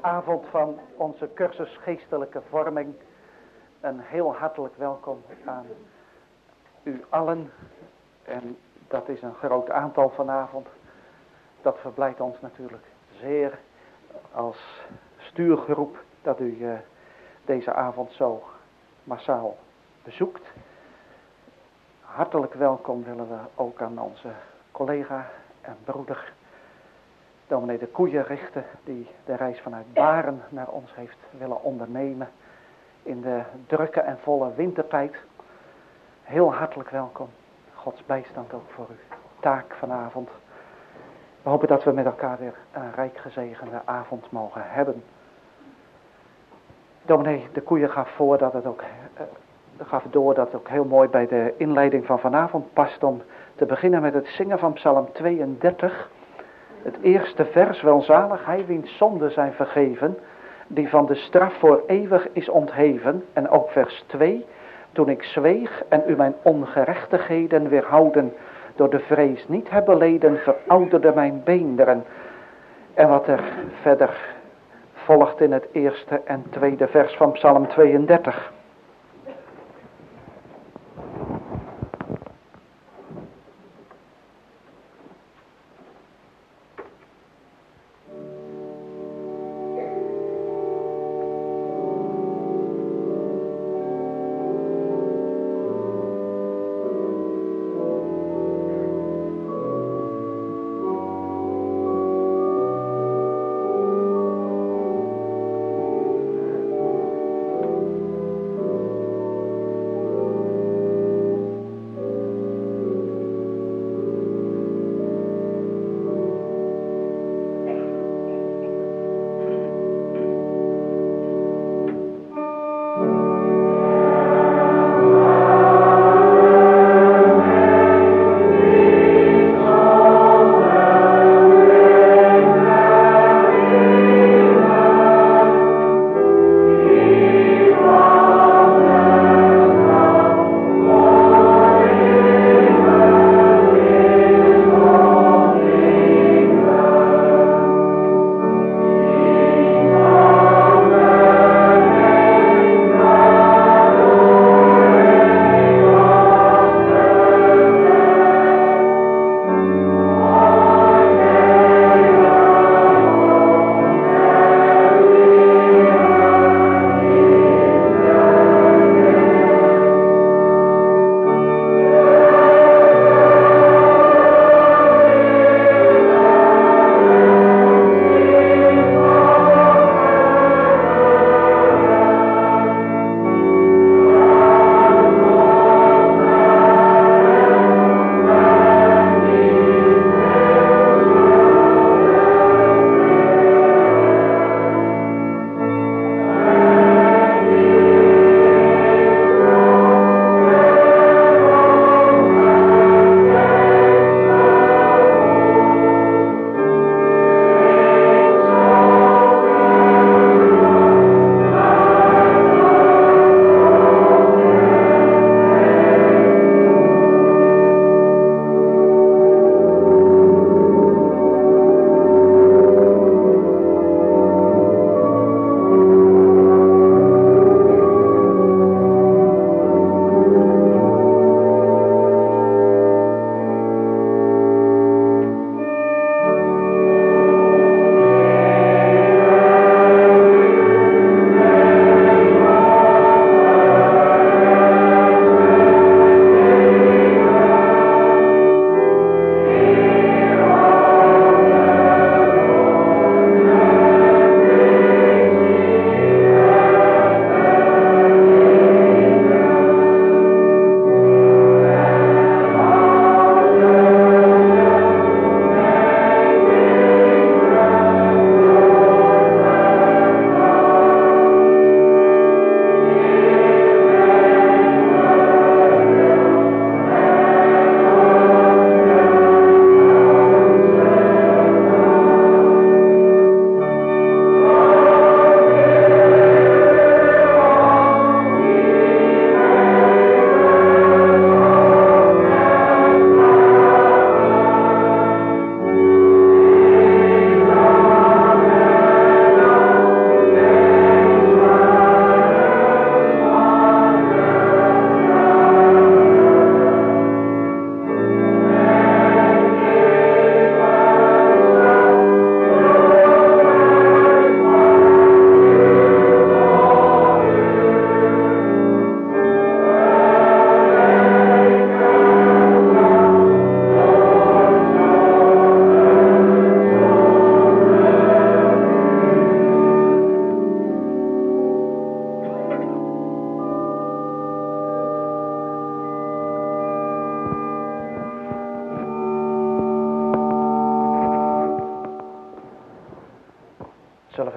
avond van onze cursus geestelijke vorming. Een heel hartelijk welkom aan u allen. En dat is een groot aantal vanavond. Dat verblijdt ons natuurlijk zeer als stuurgroep dat u deze avond zo massaal bezoekt. Hartelijk welkom willen we ook aan onze collega en broeder dominee de Koeien richten, die de reis vanuit Baren naar ons heeft willen ondernemen in de drukke en volle wintertijd. Heel hartelijk welkom. Gods bijstand ook voor uw taak vanavond. We hopen dat we met elkaar weer een rijk gezegende avond mogen hebben. Dominee de Koeien gaf door dat het ook heel mooi bij de inleiding van vanavond past om te beginnen met het zingen van Psalm 32. Het eerste vers: welzalig hij wiens zonden zijn vergeven, die van de straf voor eeuwig is ontheven. En ook vers 2: toen ik zweeg en u mijn ongerechtigheden weerhouden, door de vrees niet hebben leden, verouderde mijn beenderen. En wat er verder volgt in het eerste en tweede vers van Psalm 32.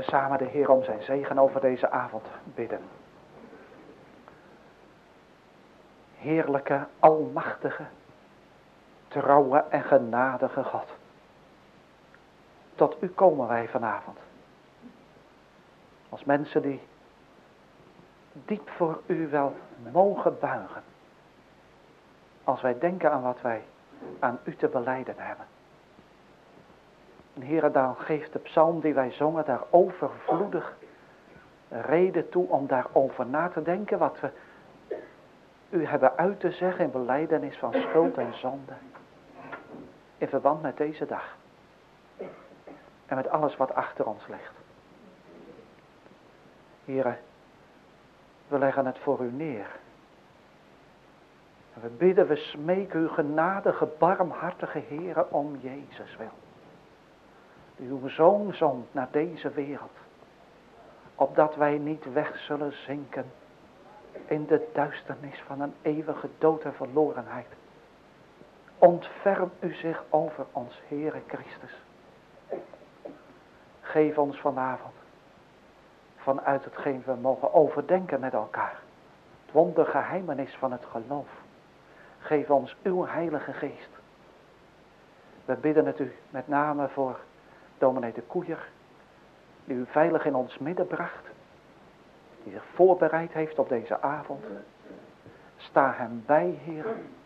samen de Heer om zijn zegen over deze avond bidden. Heerlijke, almachtige, trouwe en genadige God. Tot u komen wij vanavond. Als mensen die diep voor u wel mogen buigen. Als wij denken aan wat wij aan u te belijden hebben. En Heere, dan geeft de psalm die wij zongen daar overvloedig reden toe om daarover na te denken. Wat we u hebben uit te zeggen in belijdenis van schuld en zonde. In verband met deze dag. En met alles wat achter ons ligt. Heere, we leggen het voor u neer. En we bidden, we smeken uw genadige, barmhartige Heere om Jezus wil. Die uw Zoon zond naar deze wereld. Opdat wij niet weg zullen zinken in de duisternis van een eeuwige dood en verlorenheid. Ontferm u zich over ons Heere Christus. Geef ons vanavond, vanuit hetgeen we mogen overdenken met elkaar, het wondergeheimenis van het geloof. Geef ons uw Heilige Geest. We bidden het u met name voor dominee de Koeier, die u veilig in ons midden bracht, die zich voorbereid heeft op deze avond. Sta hem bij, Heer.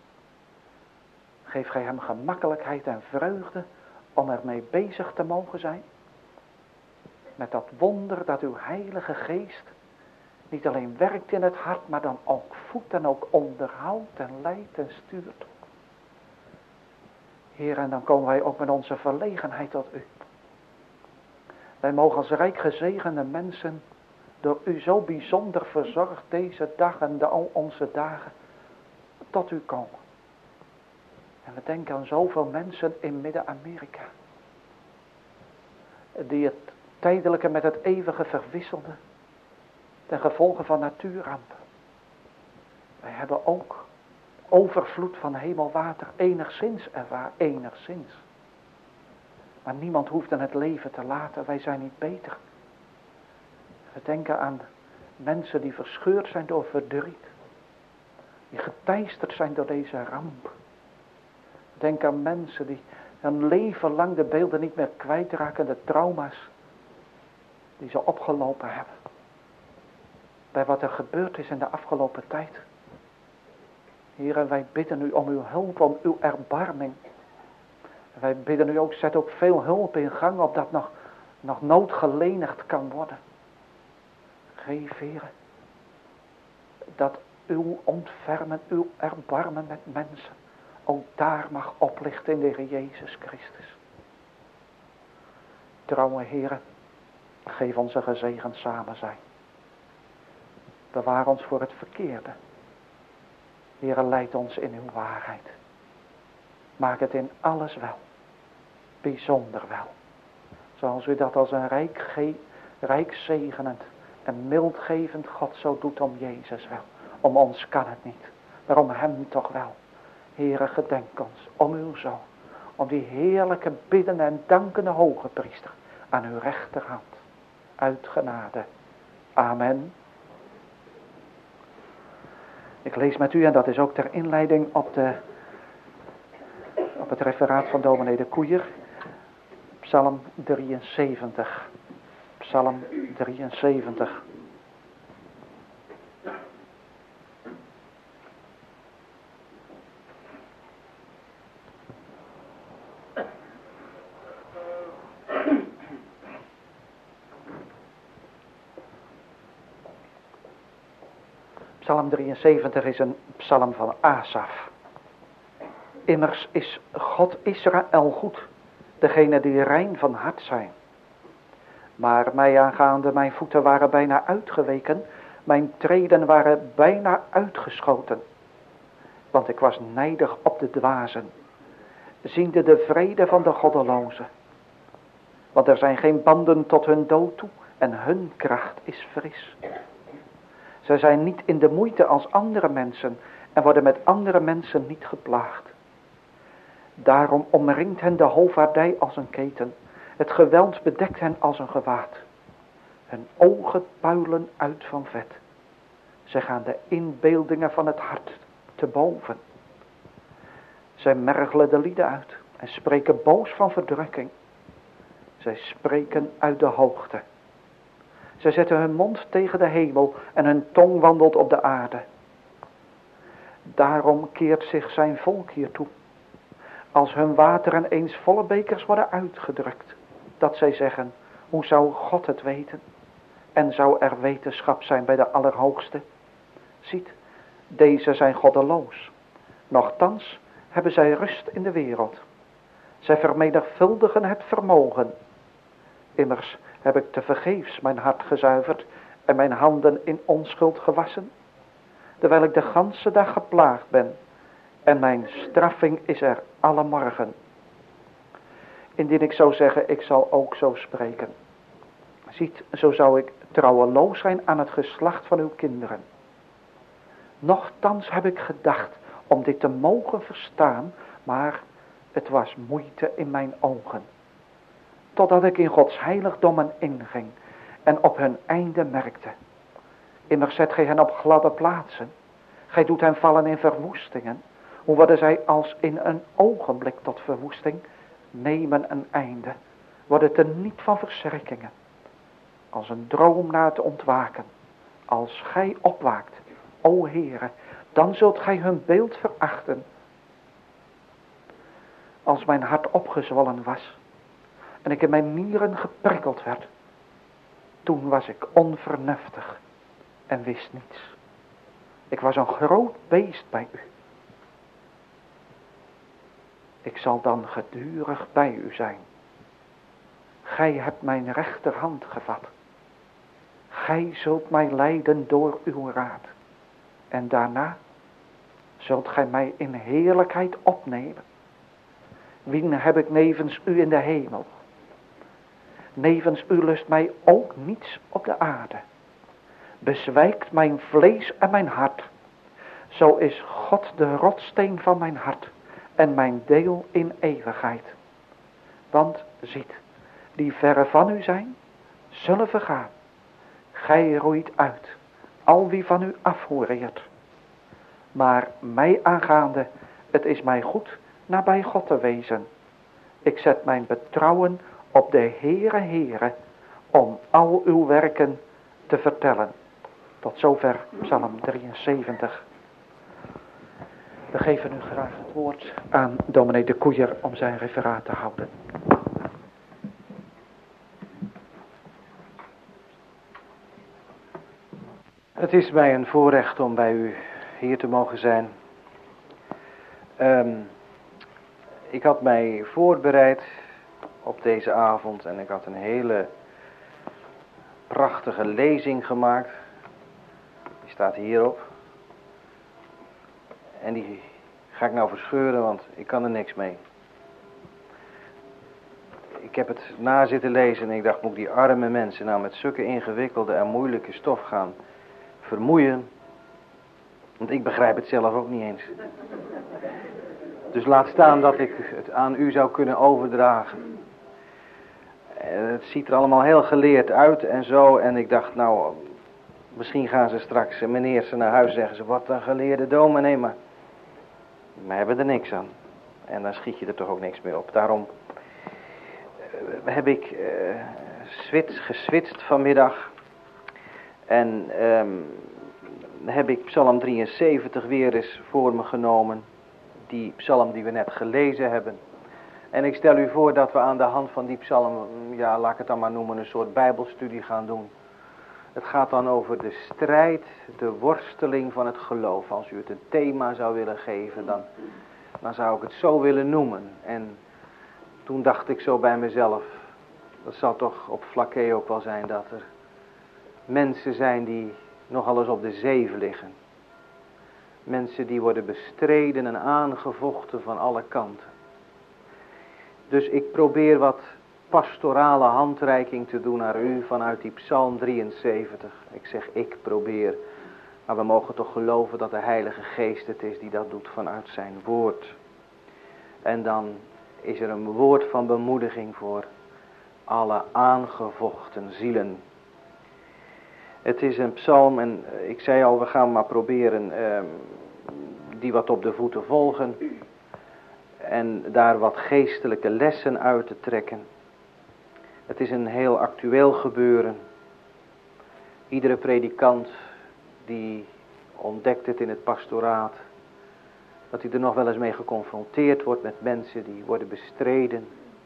Geef gij hem gemakkelijkheid en vreugde om ermee bezig te mogen zijn. Met dat wonder dat uw Heilige Geest niet alleen werkt in het hart, maar dan ook voedt en ook onderhoudt en leidt en stuurt. Heer, en dan komen wij ook met onze verlegenheid tot u. Wij mogen als rijk gezegende mensen door u zo bijzonder verzorgd deze dag en al onze dagen tot u komen. En we denken aan zoveel mensen in Midden-Amerika. Die het tijdelijke met het eeuwige verwisselden. Ten gevolge van natuurrampen. Wij hebben ook overvloed van hemelwater enigszins ervaren. Enigszins. Maar niemand hoeft in het leven te laten. Wij zijn niet beter. We denken aan mensen die verscheurd zijn door verdriet. Die geteisterd zijn door deze ramp. Denk aan mensen die hun leven lang de beelden niet meer kwijtraken. De trauma's die ze opgelopen hebben. Bij wat er gebeurd is in de afgelopen tijd. Heer, wij bidden u om uw hulp, om uw erbarming. Wij bidden u ook, zet ook veel hulp in gang, opdat nog nood gelenigd kan worden. Geef, Heer, dat uw ontfermen, uw erbarmen met mensen ook daar mag oplichten in de Heer Jezus Christus. Trouwe Heer, geef ons een gezegend samen zijn. Bewaar ons voor het verkeerde. Heer, leid ons in uw waarheid. Maak het in alles wel. Bijzonder wel. Zoals u dat als een rijk zegenend en mildgevend God zo doet om Jezus wel. Om ons kan het niet, maar om hem toch wel. Heere, gedenk ons om uw Zoon. Om die heerlijke biddende en dankende hoge priester aan uw rechterhand. Uit genade. Amen. Ik lees met u, en dat is ook ter inleiding op het referaat van dominee de Koeier. Psalm 73. Psalm 73. Psalm 73 is een psalm van Asaf. Immers is God Israël goed, degene die rein van hart zijn. Maar mij aangaande, mijn voeten waren bijna uitgeweken, mijn treden waren bijna uitgeschoten. Want ik was nijdig op de dwazen, ziende de vrede van de goddelozen. Want er zijn geen banden tot hun dood toe en hun kracht is fris. Zij zijn niet in de moeite als andere mensen en worden met andere mensen niet geplaagd. Daarom omringt hen de hoofdvaardij als een keten. Het geweld bedekt hen als een gewaad. Hun ogen puilen uit van vet. Zij gaan de inbeeldingen van het hart te boven. Zij mergelen de lieden uit en spreken boos van verdrukking. Zij spreken uit de hoogte. Zij zetten hun mond tegen de hemel en hun tong wandelt op de aarde. Daarom keert zich zijn volk hiertoe. Als hun wateren eens volle bekers worden uitgedrukt, dat zij zeggen, hoe zou God het weten? En zou er wetenschap zijn bij de Allerhoogste? Ziet, deze zijn goddeloos. Nochtans hebben zij rust in de wereld. Zij vermenigvuldigen het vermogen. Immers heb ik tevergeefs mijn hart gezuiverd en mijn handen in onschuld gewassen, terwijl ik de ganse dag geplaagd ben, en mijn straffing is er alle morgen. Indien ik zou zeggen, ik zal ook zo spreken. Ziet, zo zou ik trouweloos zijn aan het geslacht van uw kinderen. Nochtans heb ik gedacht om dit te mogen verstaan, maar het was moeite in mijn ogen. Totdat ik in Gods heiligdommen inging en op hun einde merkte. Immers zet gij hen op gladde plaatsen. Gij doet hen vallen in verwoestingen. Hoe worden zij als in een ogenblik tot verwoesting, nemen een einde, worden teniet van verschrikkingen. Als een droom na het ontwaken. Als gij opwaakt, o Heere, dan zult gij hun beeld verachten. Als mijn hart opgezwollen was en ik in mijn nieren geprikkeld werd, toen was ik onvernuftig en wist niets. Ik was een groot beest bij u. Ik zal dan gedurig bij u zijn. Gij hebt mijn rechterhand gevat. Gij zult mij leiden door uw raad. En daarna zult gij mij in heerlijkheid opnemen. Wien heb ik nevens u in de hemel? Nevens u lust mij ook niets op de aarde. Bezwijkt mijn vlees en mijn hart. Zo is God de rotsteen van mijn hart en mijn deel in eeuwigheid. Want ziet, die verre van u zijn, zullen vergaan. Gij roeit uit, al wie van u afhoereert. Maar mij aangaande, het is mij goed nabij God te wezen. Ik zet mijn betrouwen op de Heere, om al uw werken te vertellen. Tot zover Psalm 73. We geven nu graag het woord aan dominee de Koeier om zijn referaat te houden. Het is mij een voorrecht om bij u hier te mogen zijn. Ik had mij voorbereid op deze avond en ik had een hele prachtige lezing gemaakt. Die staat hierop. En die ga ik nou verscheuren, want ik kan er niks mee. Ik heb het na zitten lezen en ik dacht, moet ik die arme mensen nou met zulke ingewikkelde en moeilijke stof gaan vermoeien? Want ik begrijp het zelf ook niet eens. Dus laat staan dat ik het aan u zou kunnen overdragen. Het ziet er allemaal heel geleerd uit en zo. En ik dacht, nou, misschien gaan ze straks, meneer ze naar huis zeggen ze, wat een geleerde dominee, maar we hebben er niks aan. En dan schiet je er toch ook niks meer op. Daarom heb ik geswitst vanmiddag. En heb ik Psalm 73 weer eens voor me genomen. Die psalm die we net gelezen hebben. En ik stel u voor dat we aan de hand van die psalm, ja, laat ik het dan maar noemen, een soort bijbelstudie gaan doen. Het gaat dan over de strijd, de worsteling van het geloof. Als u het een thema zou willen geven, dan zou ik het zo willen noemen. En toen dacht ik zo bij mezelf, dat zal toch op Flakkee ook wel zijn, dat er mensen zijn die nogal eens op de zeef liggen. Mensen die worden bestreden en aangevochten van alle kanten. Dus ik probeer wat pastorale handreiking te doen naar u vanuit die Psalm 73. Ik zeg ik probeer, maar we mogen toch geloven dat de Heilige Geest het is die dat doet vanuit zijn woord. En dan is er een woord van bemoediging voor alle aangevochten zielen. Het is een psalm en ik zei al, we gaan maar proberen die wat op de voeten volgen. En daar wat geestelijke lessen uit te trekken. Het is een heel actueel gebeuren. Iedere predikant die ontdekt het in het pastoraat. Dat hij er nog wel eens mee geconfronteerd wordt met mensen die worden bestreden.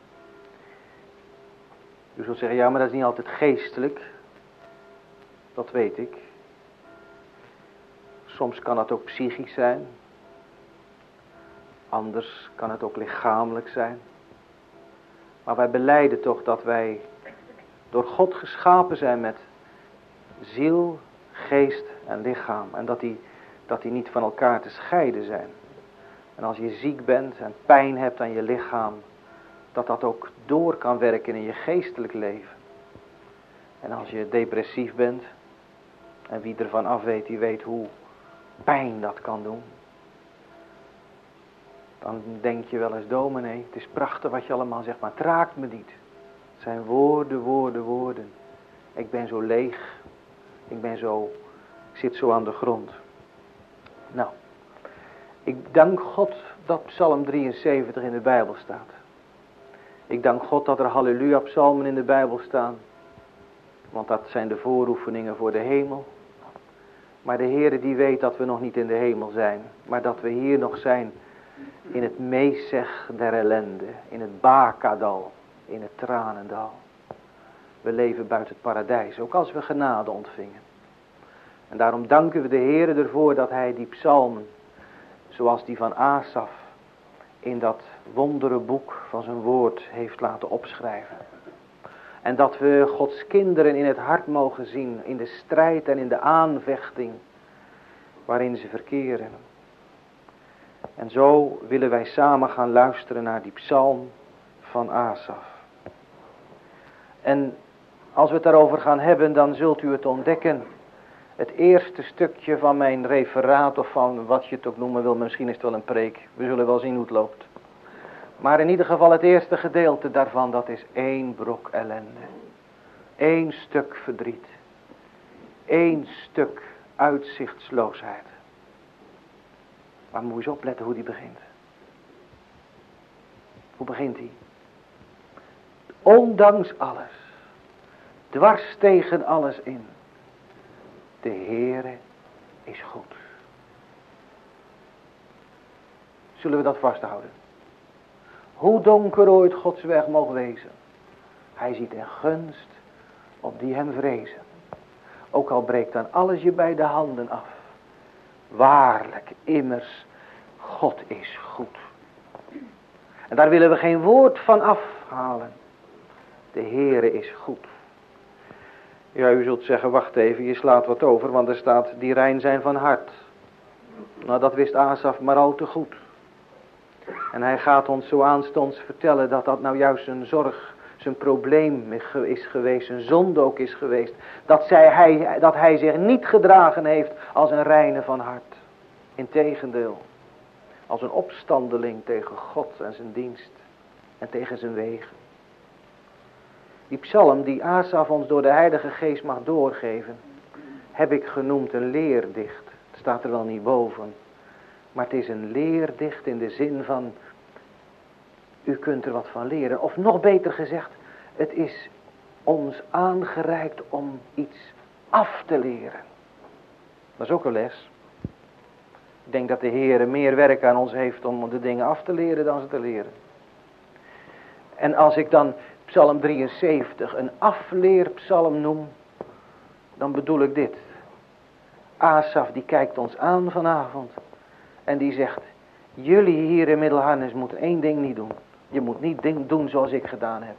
U zult zeggen, ja, maar dat is niet altijd geestelijk. Dat weet ik. Soms kan het ook psychisch zijn. Anders kan het ook lichamelijk zijn. Maar wij belijden toch dat wij door God geschapen zijn met ziel, geest en lichaam. En dat die niet van elkaar te scheiden zijn. En als je ziek bent en pijn hebt aan je lichaam, dat ook door kan werken in je geestelijk leven. En als je depressief bent, en wie ervan af weet, die weet hoe pijn dat kan doen. Dan denk je wel eens, dominee, het is prachtig wat je allemaal zegt, maar het raakt me niet. Het zijn woorden, woorden, woorden. Ik ben zo leeg. Ik zit zo aan de grond. Nou, ik dank God dat Psalm 73 in de Bijbel staat. Ik dank God dat er halleluja psalmen in de Bijbel staan. Want dat zijn de vooroefeningen voor de hemel. Maar de Heere die weet dat we nog niet in de hemel zijn. Maar dat we hier nog zijn in het meezeg der ellende. In het Bakadal. In het tranendal. We leven buiten het paradijs. Ook als we genade ontvingen. En daarom danken we de Heere ervoor dat Hij die psalmen. Zoals die van Asaf. In dat wondere boek van zijn woord heeft laten opschrijven. En dat we Gods kinderen in het hart mogen zien. In de strijd en in de aanvechting. Waarin ze verkeren. En zo willen wij samen gaan luisteren naar die psalm van Asaf. En als we het daarover gaan hebben, dan zult u het ontdekken. Het eerste stukje van mijn referaat, of van wat je het ook noemen wil, misschien is het wel een preek. We zullen wel zien hoe het loopt. Maar in ieder geval het eerste gedeelte daarvan, dat is één brok ellende. Eén stuk verdriet. Eén stuk uitzichtsloosheid. Maar moet je eens opletten hoe die begint. Hoe begint hij? Ondanks alles. Dwars tegen alles in. De Heere is goed. Zullen we dat vasthouden? Hoe donker ooit Gods weg mogen wezen. Hij ziet een gunst op die hem vrezen. Ook al breekt dan alles je bij de handen af. Waarlijk, immers, God is goed. En daar willen we geen woord van afhalen. De Heere is goed. Ja, u zult zeggen, wacht even, je slaat wat over, want er staat, die rein zijn van hart. Nou, dat wist Asaf maar al te goed. En hij gaat ons zo aanstonds vertellen dat dat nou juist zijn zorg, zijn probleem is geweest, zijn zonde ook is geweest. Dat hij zich niet gedragen heeft als een reine van hart. Integendeel, als een opstandeling tegen God en zijn dienst en tegen zijn wegen. Die psalm die Asaf ons door de Heilige Geest mag doorgeven, heb ik genoemd een leerdicht. Het staat er wel niet boven. Maar het is een leerdicht in de zin van, u kunt er wat van leren. Of nog beter gezegd, het is ons aangereikt om iets af te leren. Dat is ook een les. Ik denk dat de Heer meer werk aan ons heeft om de dingen af te leren dan ze te leren. En als ik dan Psalm 73 een afleerpsalm noem, dan bedoel ik dit. Asaf die kijkt ons aan vanavond en die zegt, jullie hier in Middelharnis moeten één ding niet doen. Je moet niet doen zoals ik gedaan heb.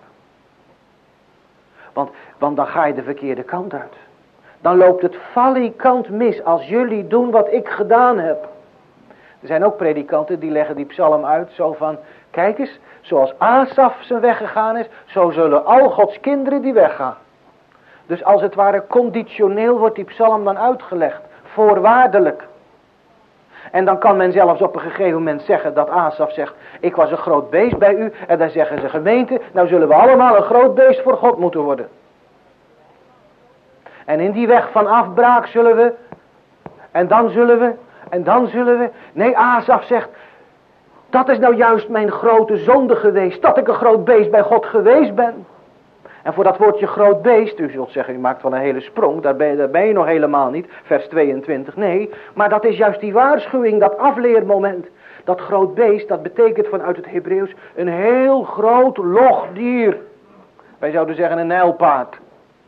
Want dan ga je de verkeerde kant uit. Dan loopt het valikant mis als jullie doen wat ik gedaan heb. Er zijn ook predikanten die leggen die psalm uit zo van, kijk eens, zoals Asaf zijn weg gegaan is, zo zullen al Gods kinderen die weggaan. Dus als het ware conditioneel wordt die psalm dan uitgelegd, voorwaardelijk. En dan kan men zelfs op een gegeven moment zeggen dat Asaf zegt, ik was een groot beest bij u. En dan zeggen ze, gemeente, nou zullen we allemaal een groot beest voor God moeten worden. En in die weg van afbraak zullen we. En dan zullen we. En dan zullen we. Nee, Asaf zegt. Dat is nou juist mijn grote zonde geweest. Dat ik een groot beest bij God geweest ben. En voor dat woordje groot beest. U zult zeggen, u maakt wel een hele sprong. Daar ben je nog helemaal niet. Vers 22. Nee, maar dat is juist die waarschuwing. Dat afleermoment. Dat groot beest, dat betekent vanuit het Hebreeuws een heel groot logdier. Wij zouden zeggen een nijlpaard.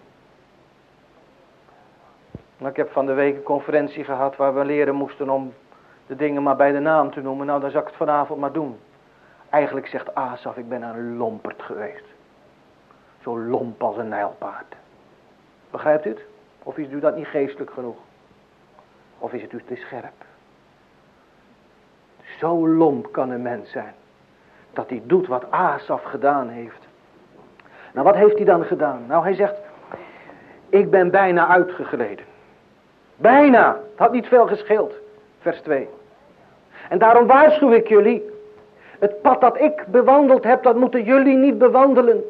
Nou, ik heb van de week een conferentie gehad waar we leren moesten om de dingen maar bij de naam te noemen. Nou, dan zal ik het vanavond maar doen. Eigenlijk zegt Asaf, ik ben een lomperd geweest. Zo lomp als een nijlpaard. Begrijpt u het? Of is u dat niet geestelijk genoeg? Of is het u te scherp? Zo lomp kan een mens zijn. Dat hij doet wat Asaf gedaan heeft. Nou, wat heeft hij dan gedaan? Nou, hij zegt, ik ben bijna uitgegleden. Bijna. Het had niet veel gescheeld. Vers 2. En daarom waarschuw ik jullie. Het pad dat ik bewandeld heb, dat moeten jullie niet bewandelen.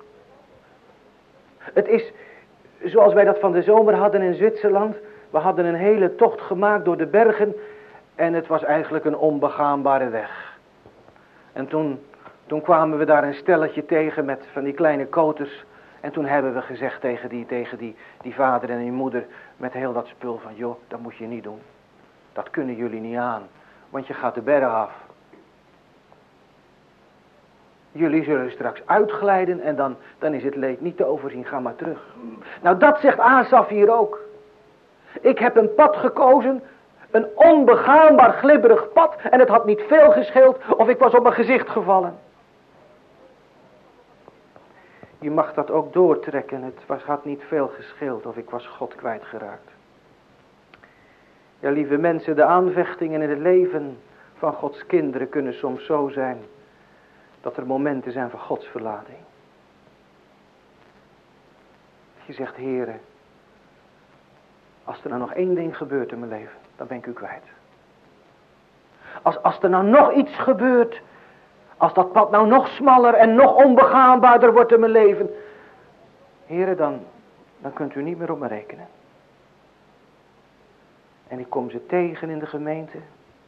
Het is zoals wij dat van de zomer hadden in Zwitserland. We hadden een hele tocht gemaakt door de bergen. En het was eigenlijk een onbegaanbare weg. En toen kwamen we daar een stelletje tegen met van die kleine koters. En toen hebben we gezegd tegen die vader en die moeder met heel dat spul van, joh, dat moet je niet doen. Dat kunnen jullie niet aan, want je gaat de berg af. Jullie zullen straks uitglijden en dan is het leed niet te overzien, ga maar terug. Nou, dat zegt Asaf hier ook. Ik heb een pad gekozen, een onbegaanbaar glibberig pad en het had niet veel gescheeld of ik was op mijn gezicht gevallen. Je mag dat ook doortrekken, had niet veel gescheeld of ik was God kwijtgeraakt. Ja, lieve mensen, de aanvechtingen in het leven van Gods kinderen kunnen soms zo zijn dat er momenten zijn van godsverlating. Je zegt, Heere, als er nou nog één ding gebeurt in mijn leven, dan ben ik u kwijt. Als er nou nog iets gebeurt, als dat pad nou nog smaller en nog onbegaanbaarder wordt in mijn leven, Heere, dan kunt u niet meer op me rekenen. En ik kom ze tegen in de gemeente,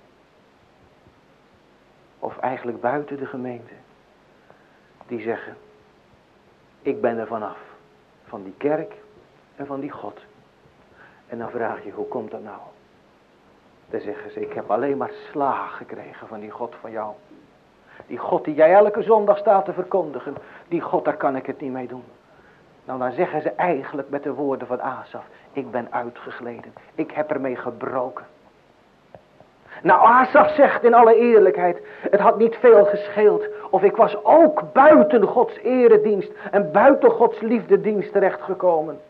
of eigenlijk buiten de gemeente, die zeggen, ik ben er vanaf, van die kerk en van die God. En dan vraag je, hoe komt dat nou? Dan zeggen ze, ik heb alleen maar slaag gekregen van die God van jou. Die God die jij elke zondag staat te verkondigen, die God, daar kan ik het niet mee doen. Nou, dan zeggen ze eigenlijk met de woorden van Asaf, ik ben uitgegleden, ik heb ermee gebroken. Nou, Asaf zegt in alle eerlijkheid, het had niet veel gescheeld of ik was ook buiten Gods eredienst en buiten Gods liefdedienst terechtgekomen.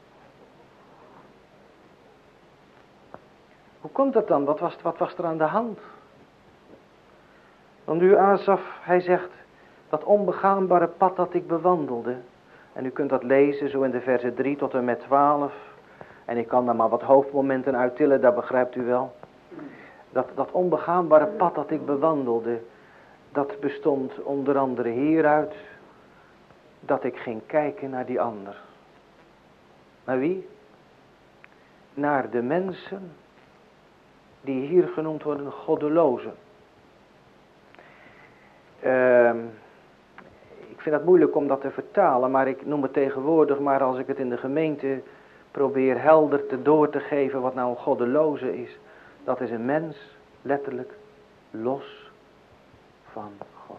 Hoe komt dat dan? Wat was er aan de hand? Want u, Asaf, hij zegt, dat onbegaanbare pad dat ik bewandelde. En u kunt dat lezen zo in de versen 3 tot en met 12. En ik kan daar maar wat hoofdmomenten uittillen, dat begrijpt u wel. Dat onbegaanbare pad dat ik bewandelde, dat bestond onder andere hieruit, dat ik ging kijken naar die ander. Naar wie? Naar de mensen die hier genoemd worden goddelozen. Ik vind het moeilijk om dat te vertalen, maar ik noem het tegenwoordig, maar als ik het in de gemeente probeer helder door te geven wat nou een goddeloze is. Dat is een mens, letterlijk, los van God.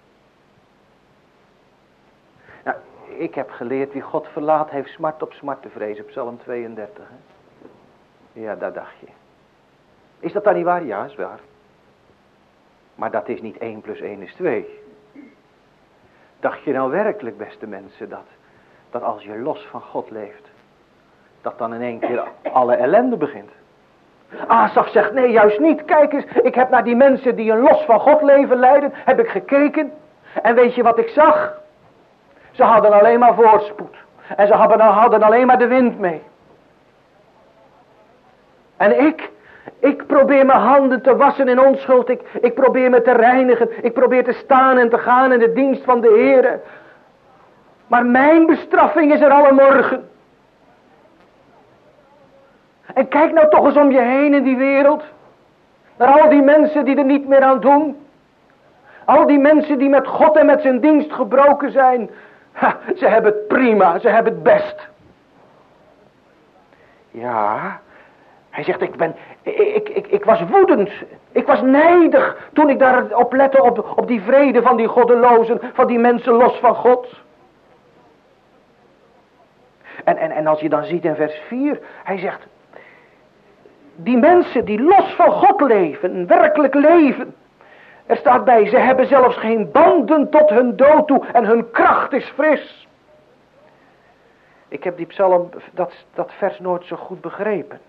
Nou, ik heb geleerd, wie God verlaat, heeft smart op smart te vrezen, Psalm 32. Hè? Ja, dat dacht je. Is dat dan niet waar? Ja, is waar. Maar dat is niet 1 + 1 = 2. Dacht je nou werkelijk, beste mensen, dat als je los van God leeft, dat dan in één keer alle ellende begint? Asaf zegt, nee, juist niet. Kijk eens, ik heb naar die mensen die een los van God leven leiden, heb ik gekeken. En weet je wat ik zag? Ze hadden alleen maar voorspoed. En ze hadden alleen maar de wind mee. En ik probeer mijn handen te wassen in onschuld. Ik probeer me te reinigen. Ik probeer te staan en te gaan in de dienst van de Heer. Maar mijn bestraffing is er alle morgen. En kijk nou toch eens om je heen in die wereld. Naar al die mensen die er niet meer aan doen. Al die mensen die met God en met zijn dienst gebroken zijn. Ha, ze hebben het prima, ze hebben het best. Ja, hij zegt, ik was woedend. Ik was nijdig toen ik daarop lette op die vrede van die goddelozen, van die mensen los van God. En als je dan ziet in vers 4, hij zegt, die mensen die los van God leven, een werkelijk leven. Er staat bij, ze hebben zelfs geen banden tot hun dood toe en hun kracht is fris. Ik heb die psalm, dat vers nooit zo goed begrepen.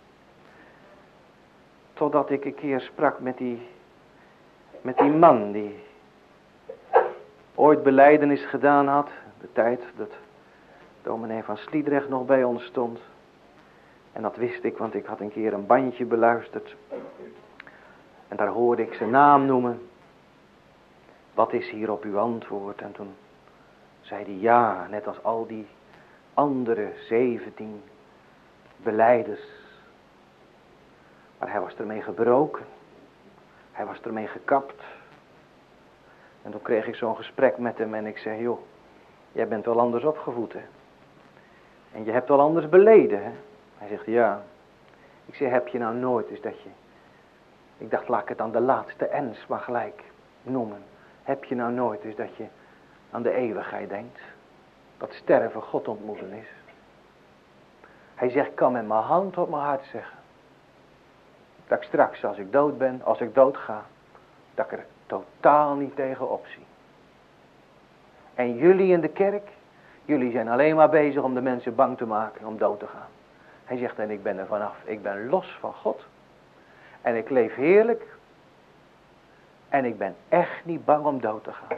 Totdat ik een keer sprak met die man die ooit belijdenis gedaan had. De tijd dat dominee van Sliedrecht nog bij ons stond. En dat wist ik, want ik had een keer een bandje beluisterd. En daar hoorde ik zijn naam noemen. Wat is hier op uw antwoord? En toen zei hij ja, net als al die andere 17 belijders. Maar hij was ermee gebroken. Hij was ermee gekapt. En toen kreeg ik zo'n gesprek met hem en ik zei, joh, jij bent wel anders opgevoed, hè? En je hebt wel anders beleden, hè? Hij zegt, ja. Ik zei, heb je nou nooit eens dat je... Ik dacht, laat ik het aan de laatste ens maar gelijk noemen. Heb je nou nooit eens dat je aan de eeuwigheid denkt? Dat sterven God ontmoeten is. Hij zegt, ik kan met mijn hand op mijn hart zeggen. Dat ik straks, als ik dood ben, als ik dood ga, dat ik er totaal niet tegen opzie. En jullie in de kerk, jullie zijn alleen maar bezig om de mensen bang te maken om dood te gaan. Hij zegt, en ik ben er vanaf. Ik ben los van God. En ik leef heerlijk. En ik ben echt niet bang om dood te gaan.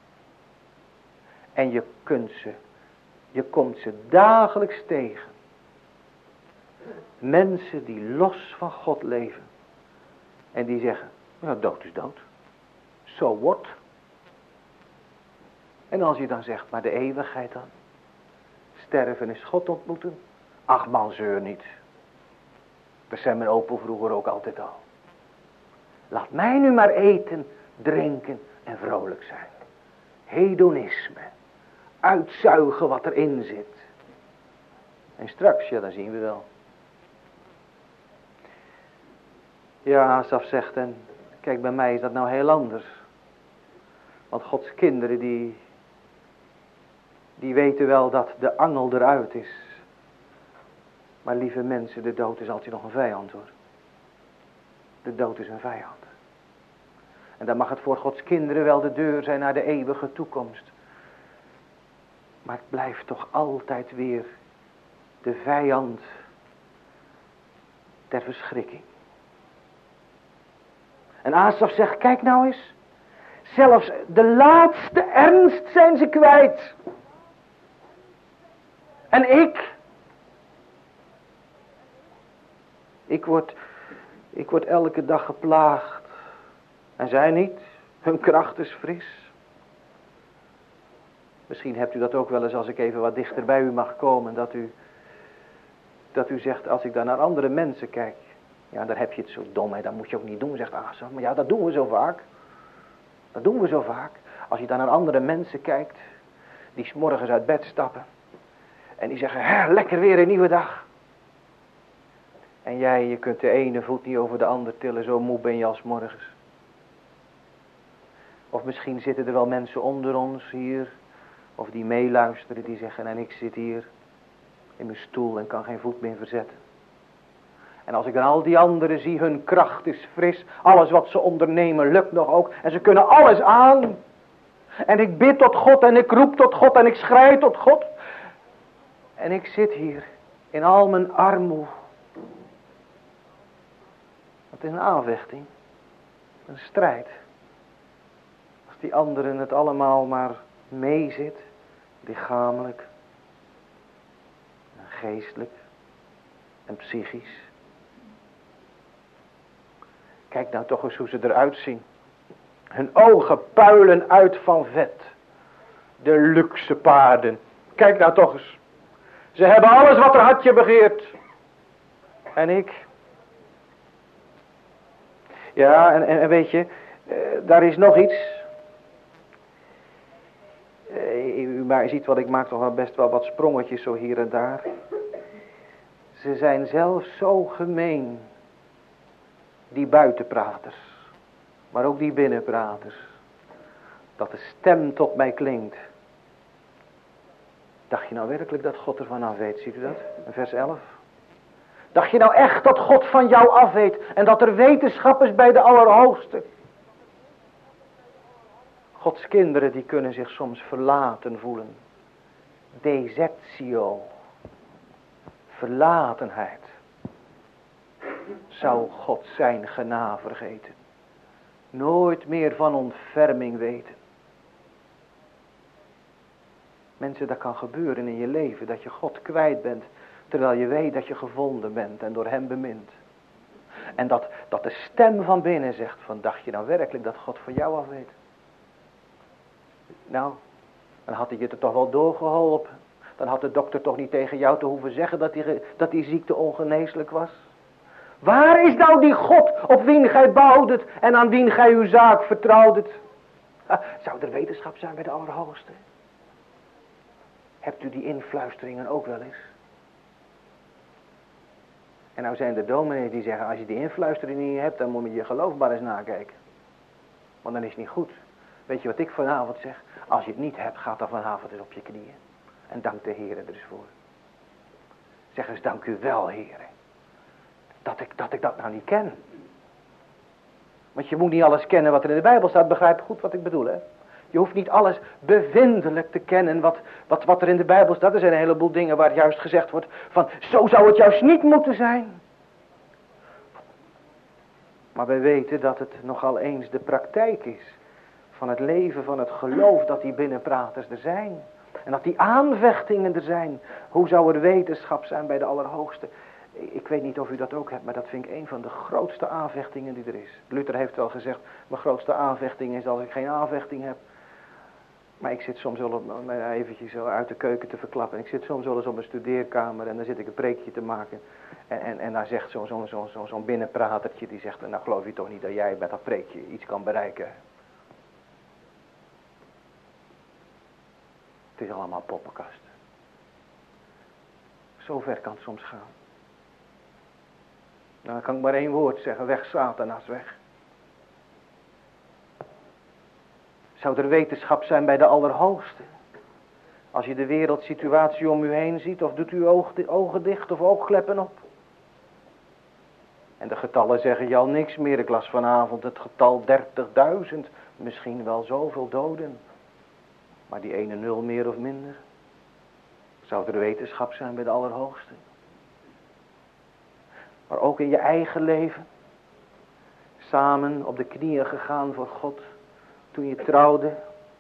En je komt ze dagelijks tegen. Mensen die los van God leven. En die zeggen, ja, dood is dood. So what? En als je dan zegt, maar de eeuwigheid dan? Sterven is God ontmoeten? Ach man, zeur niet. Dat zei mijn opa vroeger ook altijd al. Laat mij nu maar eten, drinken en vrolijk zijn. Hedonisme. Uitzuigen wat erin zit. En straks, ja, dan zien we wel. Ja, Asaf zegt, en kijk, bij mij is dat nou heel anders. Want Gods kinderen, die weten wel dat de angel eruit is. Maar lieve mensen, de dood is altijd nog een vijand, hoor. De dood is een vijand. En dan mag het voor Gods kinderen wel de deur zijn naar de eeuwige toekomst. Maar het blijft toch altijd weer de vijand ter verschrikking. En Asaf zegt, kijk nou eens. Zelfs de laatste ernst zijn ze kwijt. En ik word elke dag geplaagd. En zij niet. Hun kracht is fris. Misschien hebt u dat ook wel eens als ik even wat dichter bij u mag komen. Dat u zegt, als ik dan naar andere mensen kijk. Ja, daar heb je het zo dom, hè. Dat moet je ook niet doen, zegt Asaf. Maar ja, dat doen we zo vaak. Dat doen we zo vaak. Als je dan naar andere mensen kijkt. Die 's morgens uit bed stappen. En die zeggen, lekker weer een nieuwe dag. En jij, je kunt de ene voet niet over de ander tillen. Zo moe ben je als morgens. Of misschien zitten er wel mensen onder ons hier. Of die meeluisteren, die zeggen, en ik zit hier in mijn stoel en kan geen voet meer verzetten. En als ik dan al die anderen zie, hun kracht is fris. Alles wat ze ondernemen lukt nog ook. En ze kunnen alles aan. En ik bid tot God en ik roep tot God en ik schrei tot God. En ik zit hier in al mijn armoe. Het is een aanvechting. Een strijd. Als die anderen het allemaal maar meezit. Lichamelijk. En geestelijk. En psychisch. Kijk nou toch eens hoe ze eruit zien. Hun ogen puilen uit van vet. De luxe paarden. Kijk nou toch eens. Ze hebben alles wat er hartje begeert. En ik. Ja, en weet je, daar is nog iets. Maar je ziet wat ik maak toch wel best wel wat sprongetjes zo hier en daar. Ze zijn zelf zo gemeen. Die buitenpraters. Maar ook die binnenpraters. Dat de stem tot mij klinkt. Dacht je nou werkelijk dat God ervan af weet? Ziet u dat? In vers 11. Dacht je nou echt dat God van jou af weet? En dat er wetenschap is bij de Allerhoogste? Gods kinderen die kunnen zich soms verlaten voelen. Desertio. Verlatenheid. Zou God zijn genade vergeten. Nooit meer van ontferming weten. Mensen, dat kan gebeuren in je leven. Dat je God kwijt bent. Terwijl je weet dat je gevonden bent en door hem bemind. En dat de stem van binnen zegt van, dacht je nou werkelijk dat God van jou af weet? Nou, dan had hij je er toch wel doorgeholpen. Dan had de dokter toch niet tegen jou te hoeven zeggen dat die ziekte ongeneeslijk was. Waar is nou die God op wien gij bouwdet en aan wien gij uw zaak vertrouwdet? Zou er wetenschap zijn bij de Allerhoogste? Hebt u die influisteringen ook wel eens? En nou zijn er dominees die zeggen, als je die influistering niet hebt, dan moet je je geloof maar eens nakijken. Want dan is het niet goed. Weet je wat ik vanavond zeg? Als je het niet hebt, ga dan vanavond eens op je knieën. En dank de Heer er eens voor. Zeg eens, dank u wel, Heer. Dat ik dat nou niet ken. Want je moet niet alles kennen wat er in de Bijbel staat. Begrijp goed wat ik bedoel, hè? Je hoeft niet alles bevindelijk te kennen wat er in de Bijbel staat. Er zijn een heleboel dingen waar juist gezegd wordt van, zo zou het juist niet moeten zijn. Maar wij weten dat het nogal eens de praktijk is van het leven, van het geloof, dat die binnenpraters er zijn. En dat die aanvechtingen er zijn. Hoe zou er wetenschap zijn bij de Allerhoogste? Ik weet niet of u dat ook hebt, maar dat vind ik een van de grootste aanvechtingen die er is. Luther heeft wel gezegd, mijn grootste aanvechting is als ik geen aanvechting heb. Maar ik zit soms wel om eventjes zo uit de keuken te verklappen. Ik zit soms wel eens op een studeerkamer en dan zit ik een preekje te maken. En daar zegt zo'n binnenpratertje, die zegt, nou geloof je toch niet dat jij met dat preekje iets kan bereiken? Het is allemaal poppenkast. Zo ver kan het soms gaan. Nou, dan kan ik maar één woord zeggen, weg Satanas, weg. Zou er wetenschap zijn bij de Allerhoogste? Als je de wereldsituatie om u heen ziet, of doet u ogen dicht of oogkleppen op? En de getallen zeggen je al niks meer. Ik las vanavond het getal 30.000, misschien wel zoveel doden. Maar die ene nul meer of minder. Zou er wetenschap zijn bij de Allerhoogste? Maar ook in je eigen leven. Samen op de knieën gegaan voor God. Toen je trouwde.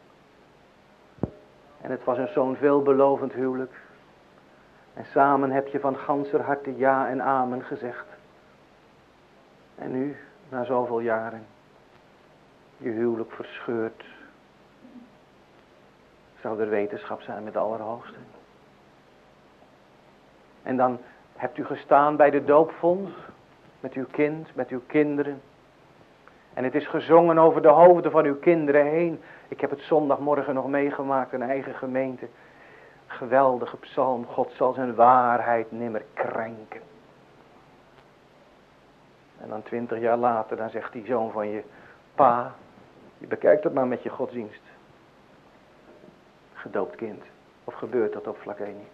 En het was zo'n veelbelovend huwelijk. En samen heb je van ganser harte ja en amen gezegd. En nu, na zoveel jaren, je huwelijk verscheurd. Zou er wetenschap zijn met de Allerhoogste? En dan hebt u gestaan bij de doopvond. Met uw kind, met uw kinderen. En het is gezongen over de hoofden van uw kinderen heen. Ik heb het zondagmorgen nog meegemaakt in eigen gemeente. Geweldige psalm. God zal zijn waarheid nimmer krenken. En dan 20 jaar later, dan zegt die zoon van je, pa, je bekijkt het maar met je godsdienst. Gedoopt kind. Of gebeurt dat op vlak 1 niet?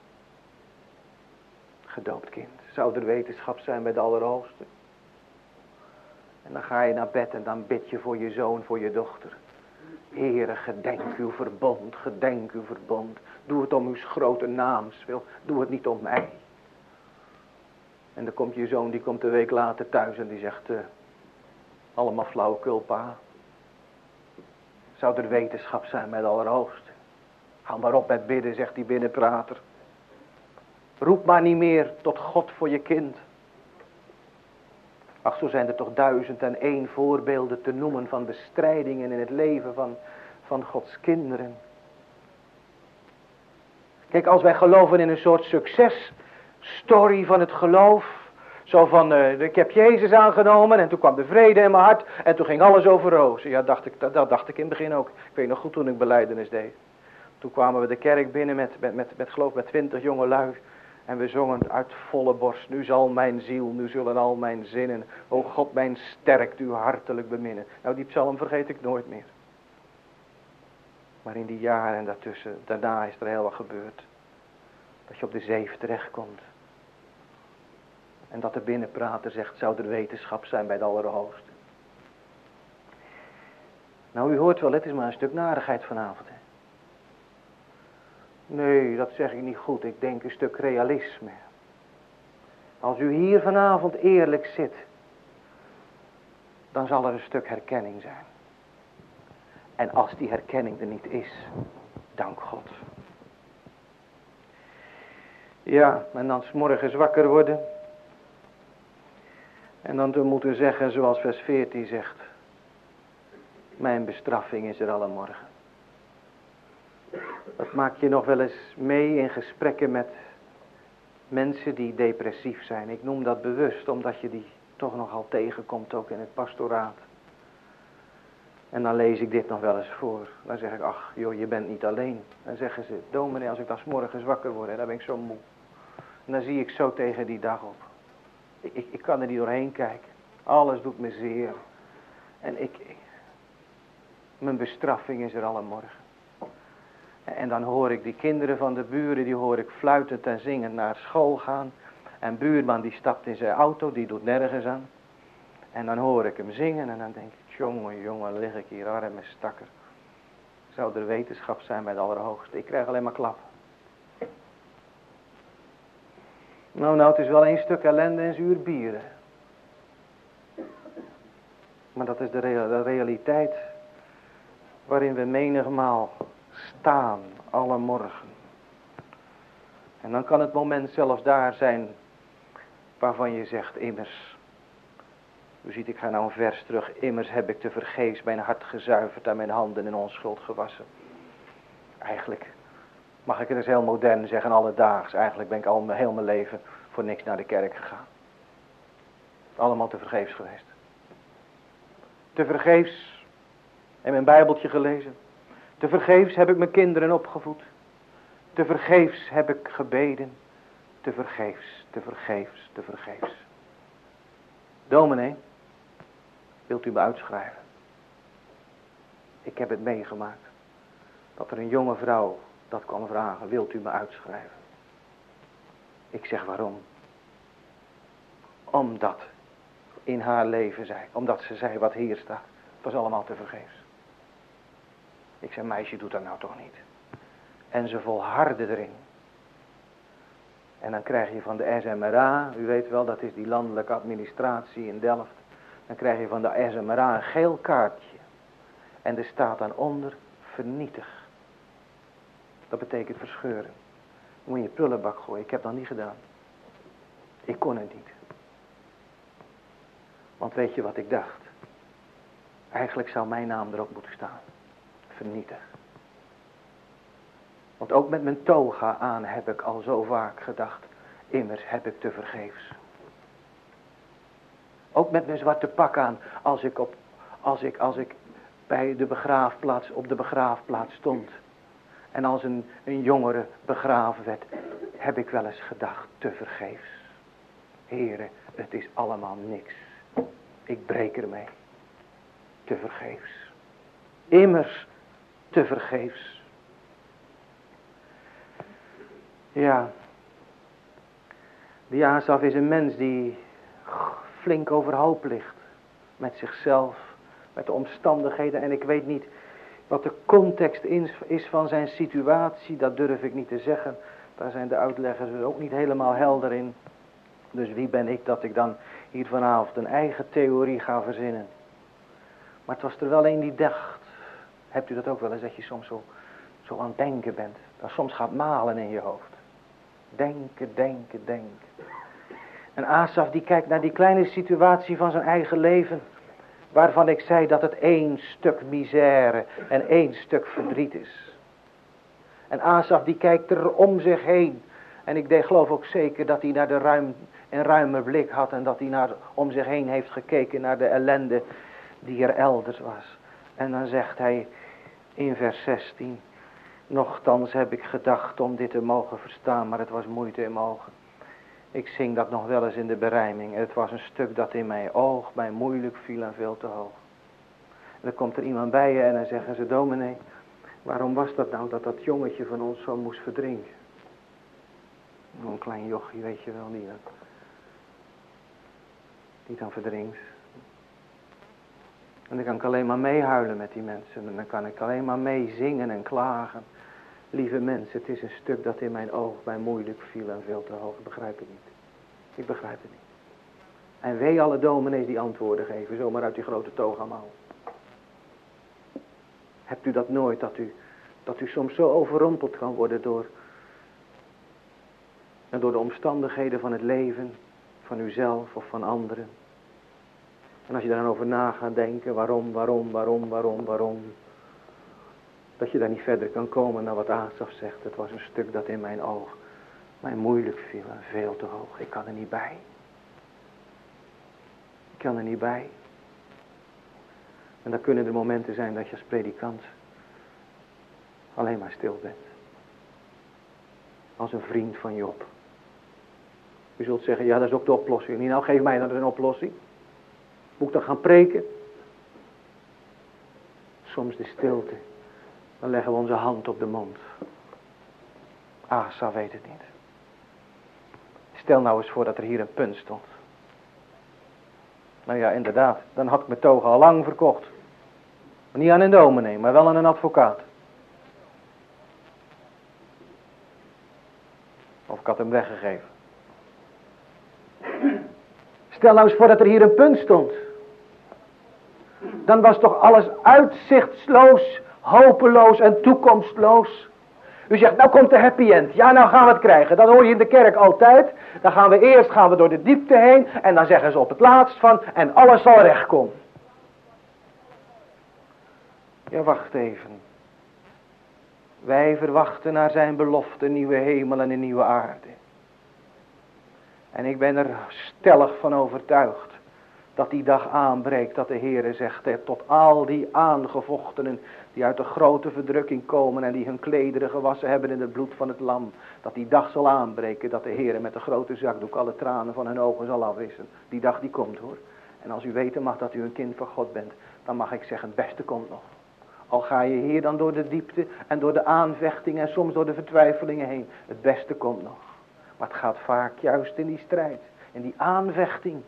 Gedoopt kind. Zou er wetenschap zijn bij de Allerhoogste? En dan ga je naar bed en dan bid je voor je zoon, voor je dochter. Heere, gedenk uw verbond, gedenk uw verbond. Doe het om uw grote naams wil. Doe het niet om mij. En dan komt je zoon, die komt een week later thuis en die zegt, allemaal flauwekul, pa. Zou er wetenschap zijn bij de Allerhoogste? Ga maar op met bidden, zegt die binnenprater. Roep maar niet meer tot God voor je kind. Ach, zo zijn er toch 1001 voorbeelden te noemen van bestrijdingen in het leven van Gods kinderen. Kijk, als wij geloven in een soort successtory van het geloof, Zo van, ik heb Jezus aangenomen en toen kwam de vrede in mijn hart en toen ging alles over rozen. Ja, dat dacht ik in het begin ook. Ik weet nog goed toen ik belijdenis deed. Toen kwamen we de kerk binnen met 20 jonge lui. En we zongen uit volle borst. Nu zal mijn ziel, nu zullen al mijn zinnen, o God mijn sterkt u hartelijk beminnen. Nou, die psalm vergeet ik nooit meer. Maar in die jaren en daarna is er heel wat gebeurd. Dat je op de zeef terechtkomt. En dat de binnenprater zegt, zou er wetenschap zijn bij de Allerhoogste. Nou, u hoort wel, het is maar een stuk narigheid vanavond. Hè? Nee, dat zeg ik niet goed. Ik denk een stuk realisme. Als u hier vanavond eerlijk zit, dan zal er een stuk herkenning zijn. En als die herkenning er niet is, dank God. Ja, en dan 's morgens wakker worden. En dan te moeten zeggen, zoals vers 14 zegt. Mijn bestraffing is er alle morgen. Dat maak je nog wel eens mee in gesprekken met mensen die depressief zijn. Ik noem dat bewust, omdat je die toch nogal tegenkomt ook in het pastoraat. En dan lees ik dit nog wel eens voor. Dan zeg ik, ach joh, je bent niet alleen. Dan zeggen ze, dominee, als ik dan 's morgens wakker word, dan ben ik zo moe. En dan zie ik zo tegen die dag op. Ik kan er niet doorheen kijken. Alles doet me zeer. En mijn bestraffing is er alle morgen. En dan hoor ik die kinderen van de buren, die hoor ik fluitend en zingend naar school gaan. En buurman die stapt in zijn auto, die doet nergens aan. En dan hoor ik hem zingen en dan denk ik, jongen, lig ik hier arme stakker. Zou er wetenschap zijn bij de Allerhoogste? Ik krijg alleen maar klappen. Nou, het is wel een stuk ellende en zuur bieren. Maar dat is de realiteit waarin we menigmaal staan, alle morgen. En dan kan het moment zelfs daar zijn waarvan je zegt, immers. U ziet, ik ga nou een vers terug. Immers heb ik tevergeefs mijn hart gezuiverd en mijn handen in onschuld gewassen. Eigenlijk mag ik het eens heel modern zeggen, alledaags. Eigenlijk ben ik al heel mijn leven voor niks naar de kerk gegaan. Allemaal tevergeefs geweest. Tevergeefs en mijn Bijbeltje gelezen. Tevergeefs heb ik mijn kinderen opgevoed. Tevergeefs heb ik gebeden. Tevergeefs. Dominee, wilt u me uitschrijven? Ik heb het meegemaakt. Dat er een jonge vrouw dat kwam vragen, wilt u me uitschrijven? Ik zeg waarom? Omdat in haar leven zei, omdat ze zei wat hier staat. Het was allemaal tevergeefs. Ik zei, meisje, doet dat nou toch niet. En ze volhardde erin. En dan krijg je van de SMRA, u weet wel, dat is die landelijke administratie in Delft. Dan krijg je van de SMRA een geel kaartje. En er staat dan onder, vernietig. Dat betekent verscheuren. Dan moet je in je prullenbak gooien. Ik heb dat niet gedaan. Ik kon het niet. Want weet je wat ik dacht? Eigenlijk zou mijn naam erop moeten staan. Vernietig. Want ook met mijn toga aan heb ik al zo vaak gedacht. Immers heb ik tevergeefs. Ook met mijn zwarte pak aan. Als ik bij de begraafplaats, op de begraafplaats stond. En als een jongere begraven werd. Heb ik wel eens gedacht, tevergeefs. Here, het is allemaal niks. Ik breek ermee. Tevergeefs. Immers tevergeefs. Ja. Die Asaf is een mens die flink overhoop ligt. Met zichzelf, met de omstandigheden. En ik weet niet wat de context is van zijn situatie. Dat durf ik niet te zeggen. Daar zijn de uitleggers dus ook niet helemaal helder in. Dus wie ben ik dat ik dan hier vanavond een eigen theorie ga verzinnen. Maar het was er wel een die dacht. Hebt u dat ook wel eens, dat je soms zo aan het denken bent. Dat soms gaat malen in je hoofd. Denken. En Asaf die kijkt naar die kleine situatie van zijn eigen leven. Waarvan ik zei dat het één stuk misère en één stuk verdriet is. En Asaf die kijkt er om zich heen. En ik geloof ook zeker dat hij naar een ruime blik had en dat hij om zich heen heeft gekeken naar de ellende die er elders was. En dan zegt hij in vers 16, nochtans heb ik gedacht om dit te mogen verstaan, maar het was moeite in mijn ogen. Ik zing dat nog wel eens in de berijming. Het was een stuk dat in mijn oog mij moeilijk viel en veel te hoog. En dan komt er iemand bij je en dan zeggen ze, dominee, waarom was dat nou dat dat jongetje van ons zo moest verdrinken? Een klein jochie, weet je wel, die dan verdrinkt. En dan kan ik alleen maar meehuilen met die mensen. En dan kan ik alleen maar meezingen en klagen. Lieve mensen, het is een stuk dat in mijn oog mij moeilijk viel en veel te hoog. Ik begrijp het niet. Ik begrijp het niet. En wee alle dominees die antwoorden geven, zomaar uit die grote toga mouw. Hebt u dat nooit, dat u soms zo overrompeld kan worden door de omstandigheden van het leven, van uzelf of van anderen. En als je daar dan over na gaat denken, waarom, dat je daar niet verder kan komen naar wat Asaf zegt. Het was een stuk dat in mijn oog mij moeilijk viel en veel te hoog. Ik kan er niet bij. Ik kan er niet bij. En dan kunnen er momenten zijn dat je als predikant alleen maar stil bent. Als een vriend van Job. U zult zeggen, ja, dat is ook de oplossing. Nou, geef mij dan een oplossing. Moet ik dan gaan preken? Soms de stilte. Dan leggen we onze hand op de mond. Asaf weet het niet. Stel nou eens voor dat er hier een punt stond. Nou ja, inderdaad. Dan had ik mijn toga al lang verkocht. Maar niet aan een dominee, maar wel aan een advocaat. Of ik had hem weggegeven. Stel nou eens voor dat er hier een punt stond. Dan was toch alles uitzichtsloos, hopeloos en toekomstloos. U zegt, nou komt de happy end. Ja, nou gaan we het krijgen. Dat hoor je in de kerk altijd. Dan gaan we door de diepte heen. En dan zeggen ze op het laatst van, en alles zal recht komen. Ja, wacht even. Wij verwachten naar zijn belofte nieuwe hemel en een nieuwe aarde. En ik ben er stellig van overtuigd dat die dag aanbreekt, dat de Heere zegt, tot al die aangevochtenen die uit de grote verdrukking komen en die hun klederen gewassen hebben in het bloed van het lam, dat die dag zal aanbreken, dat de Heere met de grote zakdoek alle tranen van hun ogen zal afwissen. Die dag die komt, hoor. En als u weten mag dat u een kind van God bent, dan mag ik zeggen, het beste komt nog. Al ga je hier dan door de diepte en door de aanvechtingen en soms door de vertwijfelingen heen, het beste komt nog. Maar het gaat vaak juist in die strijd, in die aanvechting.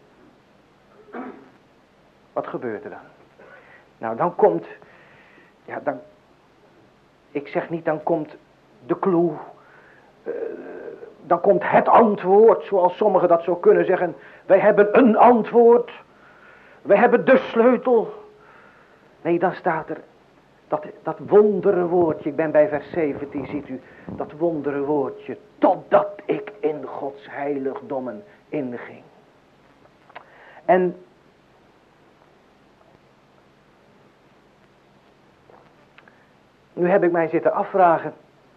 Wat gebeurt er dan? Nou, dan komt, ik zeg niet dan komt de clue, dan komt het antwoord, zoals sommigen dat zo kunnen zeggen. Wij hebben een antwoord, wij hebben de sleutel. Nee, dan staat er dat wondere woordje, ik ben bij vers 17, ziet u, dat wondere woordje, totdat ik in Gods heiligdommen inging. En nu heb ik mij zitten afvragen,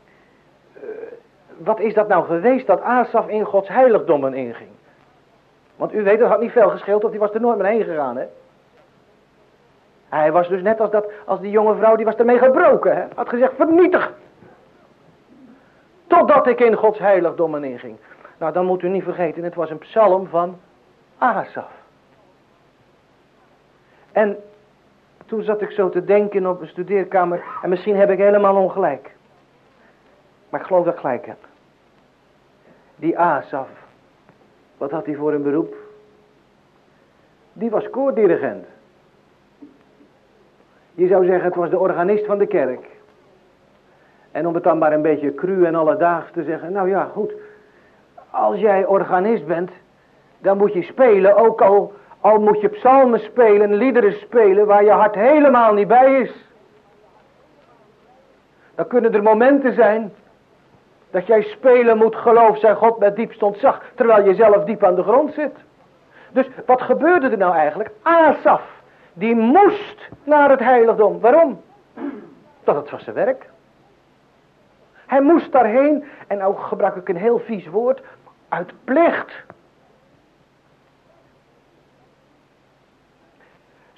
wat is dat nou geweest dat Asaf in Gods heiligdommen inging? Want u weet, dat had niet veel gescheeld, want die was er nooit meer heen gegaan, hè? Hij was dus net als die jonge vrouw, die was ermee gebroken, hè? Had gezegd, vernietig. Totdat ik in Gods heiligdommen inging. Nou, dan moet u niet vergeten, het was een psalm van Asaf. En toen zat ik zo te denken op een studeerkamer, en misschien heb ik helemaal ongelijk. Maar ik geloof dat ik gelijk heb. Die Asaf, wat had hij voor een beroep? Die was koordirigent. Je zou zeggen, het was de organist van de kerk. En om het dan maar een beetje cru en alledaags te zeggen, nou ja, goed. Als jij organist bent, dan moet je spelen, ook al moet je psalmen spelen, liederen spelen, waar je hart helemaal niet bij is. Dan kunnen er momenten zijn dat jij spelen moet, geloof zij God met diepst ontzag, terwijl je zelf diep aan de grond zit. Dus wat gebeurde er nou eigenlijk? Asaf, die moest naar het heiligdom. Waarom? Dat was zijn werk. Hij moest daarheen, en nou gebruik ik een heel vies woord, uit plicht.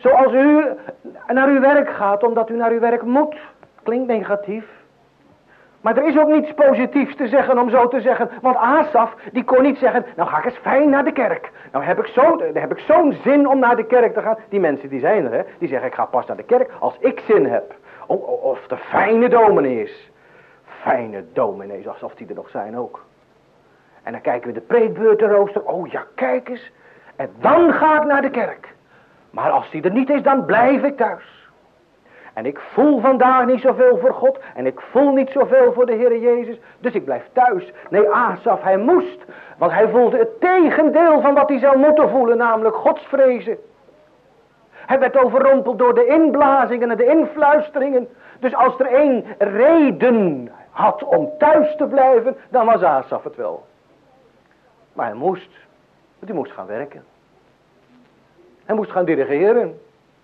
Zoals u naar uw werk gaat, omdat u naar uw werk moet. Klinkt negatief. Maar er is ook niets positiefs te zeggen om zo te zeggen. Want Asaf, die kon niet zeggen, nou ga ik eens fijn naar de kerk. Nou heb ik zo'n zin om naar de kerk te gaan. Die mensen die zijn er, hè. Die zeggen, ik ga pas naar de kerk als ik zin heb. Of de fijne dominee is. Fijne dominees, alsof die er nog zijn ook. En dan kijken we de preekbeurtenrooster. Oh ja, kijk eens. En dan ga ik naar de kerk. Maar als die er niet is, dan blijf ik thuis. En ik voel vandaag niet zoveel voor God. En ik voel niet zoveel voor de Heer Jezus. Dus ik blijf thuis. Nee, Asaf, hij moest. Want hij voelde het tegendeel van wat hij zou moeten voelen. Namelijk godsvrezen. Hij werd overrompeld door de inblazingen en de influisteringen. Dus als er één reden had om thuis te blijven, dan was Asaf het wel. Maar hij moest. Want hij moest gaan werken. Hij moest gaan dirigeren.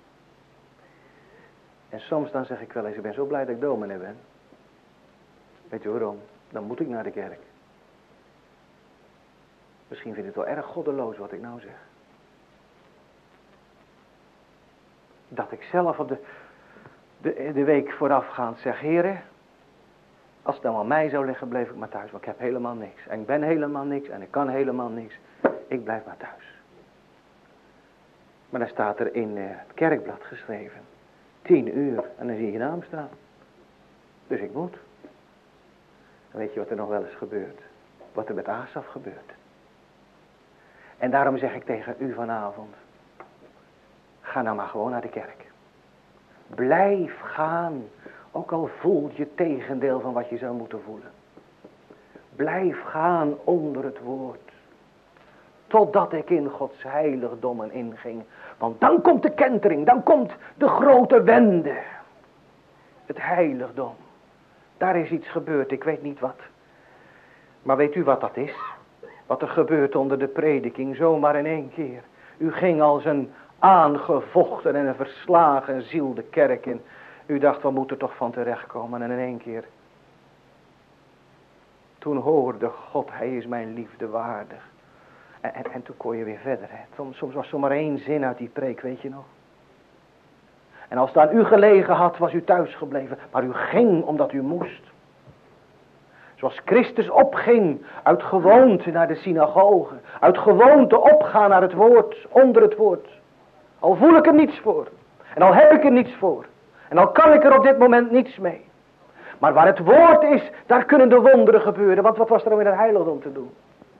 En soms dan zeg ik wel eens, ik ben zo blij dat ik dominee ben. Weet je waarom? Dan moet ik naar de kerk. Misschien vind ik het wel erg goddeloos wat ik nou zeg. Dat ik zelf op de week voorafgaand zeg, heren, als het dan aan mij zou liggen, bleef ik maar thuis. Want ik heb helemaal niks. En ik ben helemaal niks en ik kan helemaal niks. Ik blijf maar thuis. Maar dan staat er in het kerkblad geschreven. 10 uur en dan zie je je naam staan. Dus ik moet. Dan weet je wat er nog wel eens gebeurt. Wat er met Asaf gebeurt. En daarom zeg ik tegen u vanavond. Ga nou maar gewoon naar de kerk. Blijf gaan. Ook al voel je het tegendeel van wat je zou moeten voelen. Blijf gaan onder het woord. Totdat ik in Gods heiligdommen inging. Want dan komt de kentering. Dan komt de grote wende. Het heiligdom. Daar is iets gebeurd. Ik weet niet wat. Maar weet u wat dat is? Wat er gebeurt onder de prediking. Zomaar in één keer. U ging als een aangevochten en een verslagen ziel de kerk in. U dacht, we moeten toch van terechtkomen. En in één keer. Toen hoorde God, hij is mijn liefde waardig. En toen kon je weer verder. Hè. Soms was zomaar 1 zin uit die preek, weet je nog. En als het aan u gelegen had, was u thuis gebleven. Maar u ging omdat u moest. Zoals Christus opging uit gewoonte naar de synagoge. Uit gewoonte opgaan naar het woord, onder het woord. Al voel ik er niets voor. En al heb ik er niets voor. En al kan ik er op dit moment niets mee. Maar waar het woord is, daar kunnen de wonderen gebeuren. Want wat was er om in het heiligdom te doen?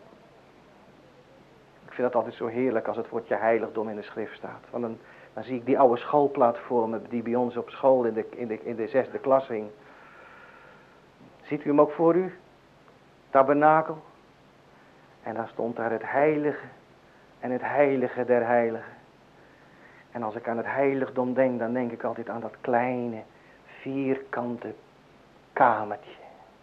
Ik vind het altijd zo heerlijk als het woordje heiligdom in de schrift staat. Want dan zie ik die oude schoolplaat voor me die bij ons op school in de 6e klas hing. Ziet u hem ook voor u? Tabernakel. En daar stond daar het heilige en het heilige der heiligen. En als ik aan het heiligdom denk, dan denk ik altijd aan dat kleine, vierkante kamertje.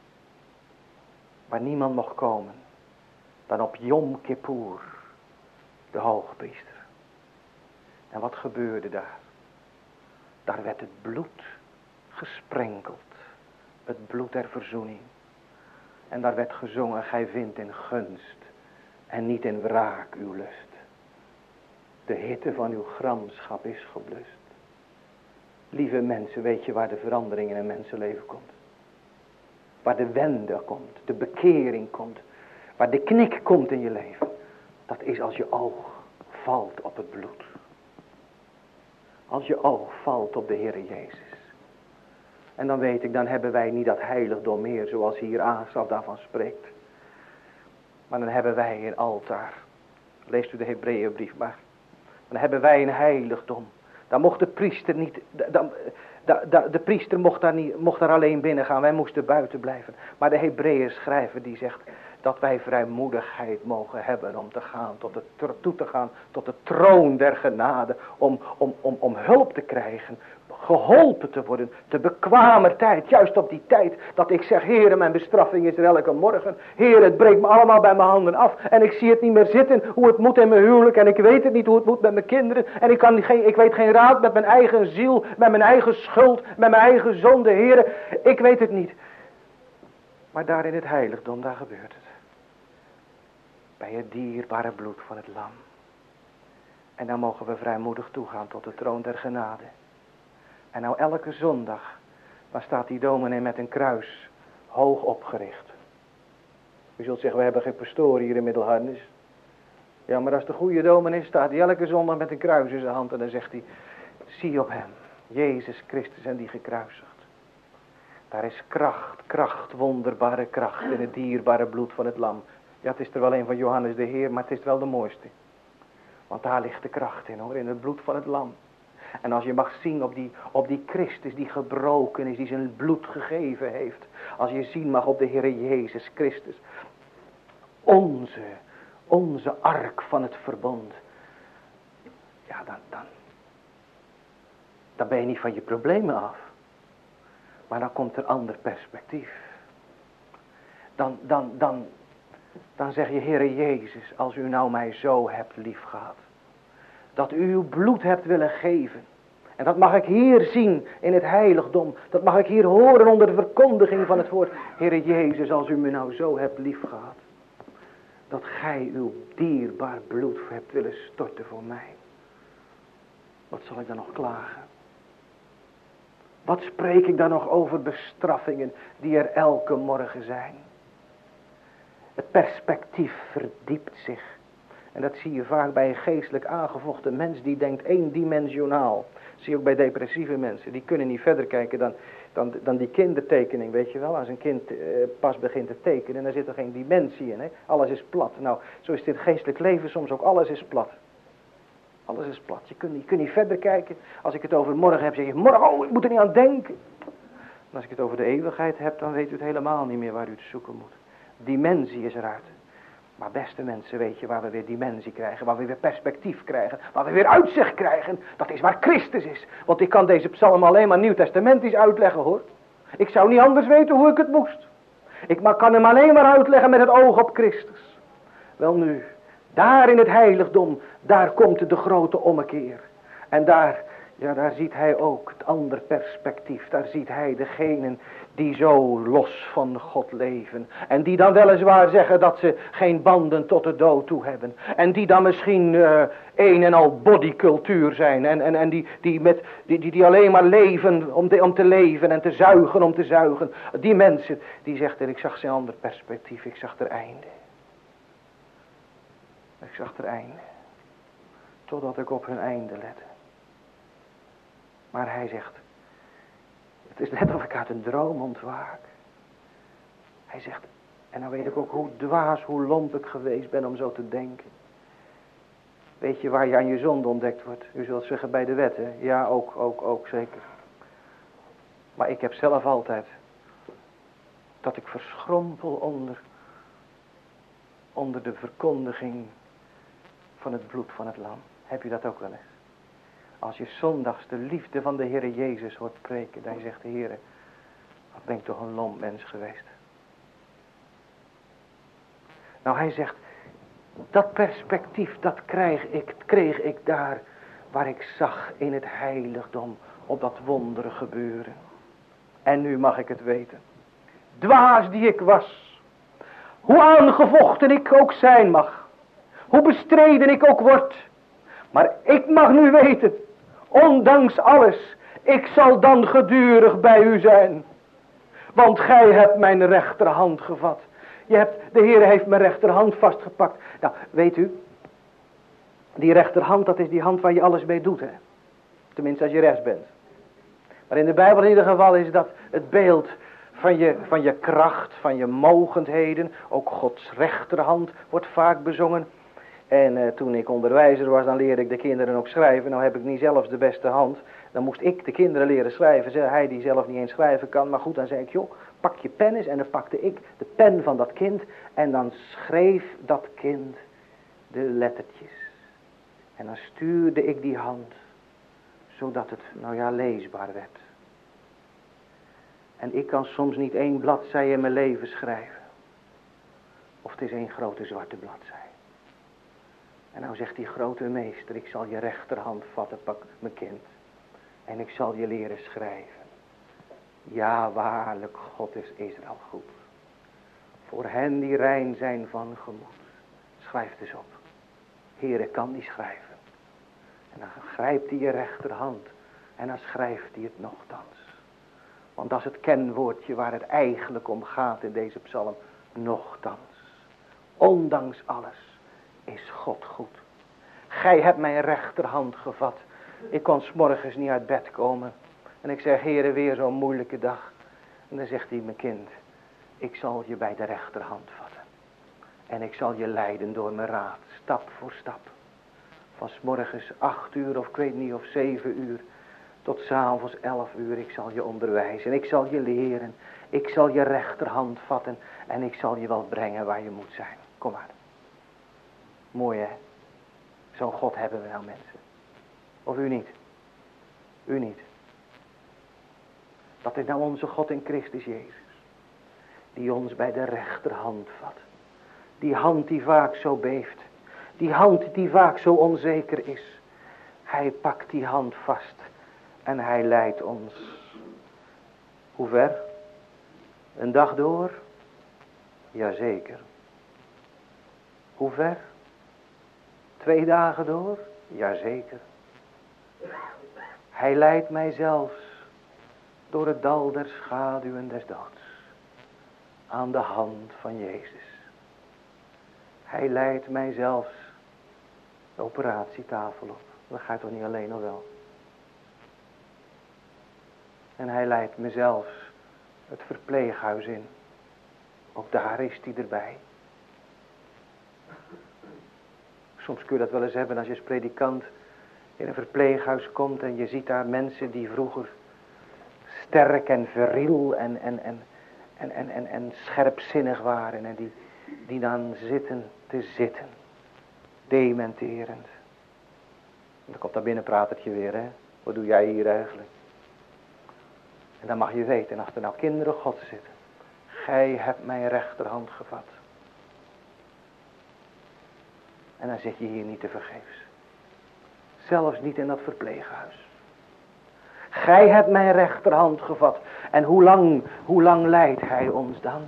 Waar niemand mocht komen. Dan op Yom Kippur, de hoogpriester. En wat gebeurde daar? Daar werd het bloed gesprenkeld. Het bloed der verzoening. En daar werd gezongen, gij vindt in gunst en niet in wraak uw lust. De hitte van uw gramschap is geblust. Lieve mensen, weet je waar de verandering in een mensenleven komt? Waar de wende komt, de bekering komt. Waar de knik komt in je leven. Dat is als je oog valt op het bloed. Als je oog valt op de Heer Jezus. En dan weet ik, dan hebben wij niet dat heiligdom meer zoals hier Asaf daarvan spreekt. Maar dan hebben wij een altaar. Leest u de Hebreeënbrief maar. Dan hebben wij een heiligdom. Dan mocht de priester niet, de priester mocht daar alleen binnen gaan. Wij moesten buiten blijven. Maar de Hebreeën schrijver die zegt dat wij vrijmoedigheid mogen hebben om te gaan, toe te gaan tot de troon der genade. Om hulp te krijgen. Geholpen te worden, te bekwamer tijd, juist op die tijd dat ik zeg, Heere, mijn bestraffing is er elke morgen. Heere, het breekt me allemaal bij mijn handen af en ik zie het niet meer zitten, hoe het moet in mijn huwelijk en ik weet het niet hoe het moet met mijn kinderen en ik weet geen raad met mijn eigen ziel, met mijn eigen schuld, met mijn eigen zonde, Heere, ik weet het niet. Maar daar in het heiligdom, daar gebeurt het. Bij het dierbare bloed van het lam. En dan mogen we vrijmoedig toegaan tot de troon der genade. En nou elke zondag, dan staat die dominee met een kruis hoog opgericht. U zult zeggen, we hebben geen pastoor hier in Middelharnis. Ja, maar als de goede dominee staat hij elke zondag met een kruis in zijn hand. En dan zegt hij, zie op hem, Jezus Christus en die gekruisigd. Daar is kracht, wonderbare kracht in het dierbare bloed van het lam. Ja, het is er wel een van Johannes de Heer, maar het is wel de mooiste. Want daar ligt de kracht in hoor, in het bloed van het lam. En als je mag zien op die Christus die gebroken is, die zijn bloed gegeven heeft. Als je zien mag op de Heer Jezus Christus. Onze ark van het verbond. Ja, dan ben je niet van je problemen af. Maar dan komt er ander perspectief. Dan zeg je, Heere Jezus, als u nou mij zo hebt lief gehad. Dat u uw bloed hebt willen geven. En dat mag ik hier zien in het heiligdom. Dat mag ik hier horen onder de verkondiging van het woord. Heere Jezus, als u me nou zo hebt lief gehad. Dat gij uw dierbaar bloed hebt willen storten voor mij. Wat zal ik dan nog klagen? Wat spreek ik dan nog over bestraffingen die er elke morgen zijn? Het perspectief verdiept zich. En dat zie je vaak bij een geestelijk aangevochten mens die denkt eendimensionaal. Dat zie je ook bij depressieve mensen. Die kunnen niet verder kijken dan die kindertekening, weet je wel. Als een kind pas begint te tekenen, dan zit er geen dimensie in. Hè? Alles is plat. Nou, zo is dit geestelijk leven soms ook. Alles is plat. Alles is plat. Je kunt niet verder kijken. Als ik het over morgen heb, zeg je morgen, oh, ik moet er niet aan denken. En als ik het over de eeuwigheid heb, dan weet u het helemaal niet meer waar u het zoeken moet. Dimensie is eruit. Maar beste mensen, weet je waar we weer dimensie krijgen, waar we weer perspectief krijgen, waar we weer uitzicht krijgen, dat is waar Christus is. Want ik kan deze psalm alleen maar nieuwtestamentisch uitleggen hoor. Ik zou niet anders weten hoe ik het moest. Ik kan hem alleen maar uitleggen met het oog op Christus. Wel nu, daar in het heiligdom, daar komt de grote ommekeer. En daar ziet hij ook het andere perspectief. Daar ziet hij degenen die zo los van God leven. En die dan weliswaar zeggen dat ze geen banden tot de dood toe hebben. En die dan misschien een en al bodycultuur zijn. En die alleen maar leven om te leven en te zuigen om te zuigen. Die mensen, die zegt ik zag zijn ander perspectief. Ik zag er einde. Ik zag er einde. Totdat ik op hun einde lette. Maar hij zegt, het is net of ik uit een droom ontwaak. Hij zegt, en dan weet ik ook hoe dwaas, hoe lomp ik geweest ben om zo te denken. Weet je waar je aan je zonde ontdekt wordt? U zult zeggen bij de wet, hè? Ja, ook zeker. Maar ik heb zelf altijd, dat ik verschrompel onder de verkondiging van het bloed van het lam. Heb je dat ook wel eens? Als je zondags de liefde van de Heere Jezus hoort preken, dan zegt de Heere, wat ben ik toch een lomp mens geweest. Nou hij zegt, dat perspectief dat kreeg ik daar waar ik zag in het heiligdom op dat wonderen gebeuren. En nu mag ik het weten. Dwaas die ik was, hoe aangevochten ik ook zijn mag, hoe bestreden ik ook word, maar ik mag nu weten, ondanks alles, ik zal dan gedurig bij u zijn. Want gij hebt mijn rechterhand gevat. De Heer heeft mijn rechterhand vastgepakt. Nou, weet u, die rechterhand, dat is die hand waar je alles mee doet, hè. Tenminste als je rechts bent. Maar in de Bijbel in ieder geval is dat het beeld van je kracht, van je mogendheden. Ook Gods rechterhand wordt vaak bezongen. En toen ik onderwijzer was, dan leerde ik de kinderen ook schrijven. Nou heb ik niet zelfs de beste hand. Dan moest ik de kinderen leren schrijven. Zei hij die zelf niet eens schrijven kan. Maar goed, dan zei ik, joh, pak je pen eens. En dan pakte ik de pen van dat kind. En dan schreef dat kind de lettertjes. En dan stuurde ik die hand. Zodat het, leesbaar werd. En ik kan soms niet 1 bladzij in mijn leven schrijven. Of het is 1 grote zwarte bladzij. En nou zegt die grote meester, ik zal je rechterhand vatten, pak mijn kind. En ik zal je leren schrijven. Ja, waarlijk, God is Israël goed. Voor hen die rein zijn van gemoed. Schrijf het eens op. Heere, kan die schrijven. En dan grijpt hij je rechterhand. En dan schrijft hij het nochtans. Want dat is het kenwoordje waar het eigenlijk om gaat in deze psalm. Nochtans. Ondanks alles is God goed. Gij hebt mijn rechterhand gevat. Ik kon 's morgens niet uit bed komen. En ik zeg, Heere, weer zo'n moeilijke dag. En dan zegt hij, mijn kind, ik zal je bij de rechterhand vatten. En ik zal je leiden door mijn raad, stap voor stap. Van 's morgens 8 uur of ik weet niet of 7 uur. Tot 's avonds 11 uur. Ik zal je onderwijzen. Ik zal je leren. Ik zal je rechterhand vatten. En ik zal je wel brengen waar je moet zijn. Kom maar. Mooi hè. Zo'n God hebben we nou mensen. Of u niet? U niet. Dat is nou onze God in Christus Jezus. Die ons bij de rechterhand vat. Die hand die vaak zo beeft. Die hand die vaak zo onzeker is. Hij pakt die hand vast. En hij leidt ons. Hoe ver? Een dag door? Jazeker. Hoe ver? 2 dagen door? Jazeker. Hij leidt mij zelfs door het dal der schaduwen des doods. Aan de hand van Jezus. Hij leidt mij zelfs de operatietafel op. Dat gaat toch niet alleen al wel. En hij leidt me zelfs het verpleeghuis in. Ook daar is hij erbij. Soms kun je dat wel eens hebben als je als predikant in een verpleeghuis komt en je ziet daar mensen die vroeger sterk en viriel en scherpzinnig waren en die dan zitten te zitten, dementerend. En dan komt dat binnenpratertje weer, hè. Wat doe jij hier eigenlijk? En dan mag je weten, als er nou kinderen God zitten, gij hebt mijn rechterhand gevat. En dan zit je hier niet te vergeefs. Zelfs niet in dat verpleeghuis. Gij hebt mijn rechterhand gevat. En hoe lang leidt hij ons dan?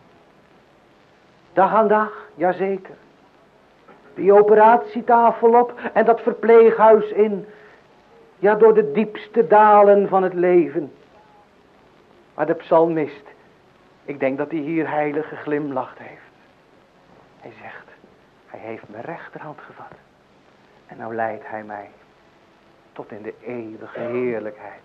Dag aan dag, jazeker. Die operatietafel op en dat verpleeghuis in. Ja, door de diepste dalen van het leven. Maar de psalmist, ik denk dat hij hier heilig geglimlacht heeft. Hij zegt, hij heeft mijn rechterhand gevat. En nou leidt hij mij tot in de eeuwige heerlijkheid.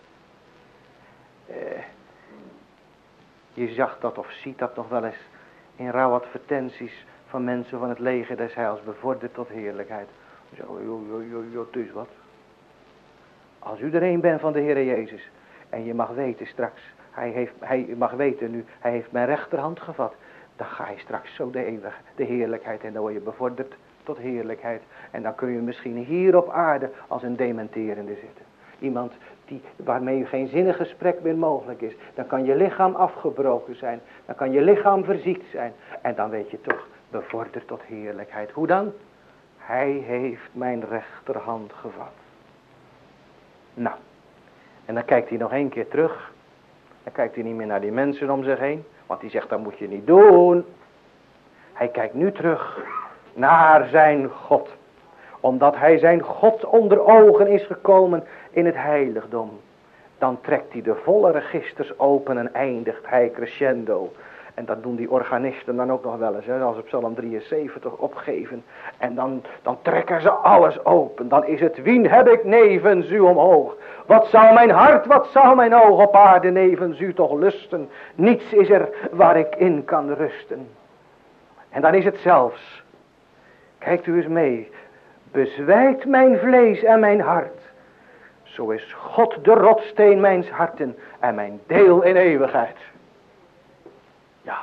Je zag dat of ziet dat nog wel eens in rouwadvertenties van mensen van het leger des heils, bevorderd tot heerlijkheid. Zo, het is wat. Als u er een bent van de Heer Jezus en je mag weten straks, hij mag weten nu, hij heeft mijn rechterhand gevat. Dan ga je straks zo de heerlijkheid en dan word je bevorderd tot heerlijkheid. En dan kun je misschien hier op aarde als een dementerende zitten. Iemand waarmee geen zinnig gesprek meer mogelijk is. Dan kan je lichaam afgebroken zijn. Dan kan je lichaam verziekt zijn. En dan weet je toch, bevorderd tot heerlijkheid. Hoe dan? Hij heeft mijn rechterhand gevat. Nou, en dan kijkt hij nog 1 keer terug. Dan kijkt hij niet meer naar die mensen om zich heen. Want die zegt, dat moet je niet doen. Hij kijkt nu terug naar zijn God. Omdat hij zijn God onder ogen is gekomen in het heiligdom. Dan trekt hij de volle registers open en eindigt hij crescendo. En dat doen die organisten dan ook nog wel eens. Hè, als op Psalm 73 opgeven. En dan trekken ze alles open. Dan is het, wien heb ik nevens u omhoog. Wat zou mijn hart, wat zou mijn oog op aarde nevens u toch lusten. Niets is er waar ik in kan rusten. En dan is het zelfs. Kijkt u eens mee. Bezwijkt mijn vlees en mijn hart. Zo is God de rotsteen mijns harten en mijn deel in eeuwigheid. Ja.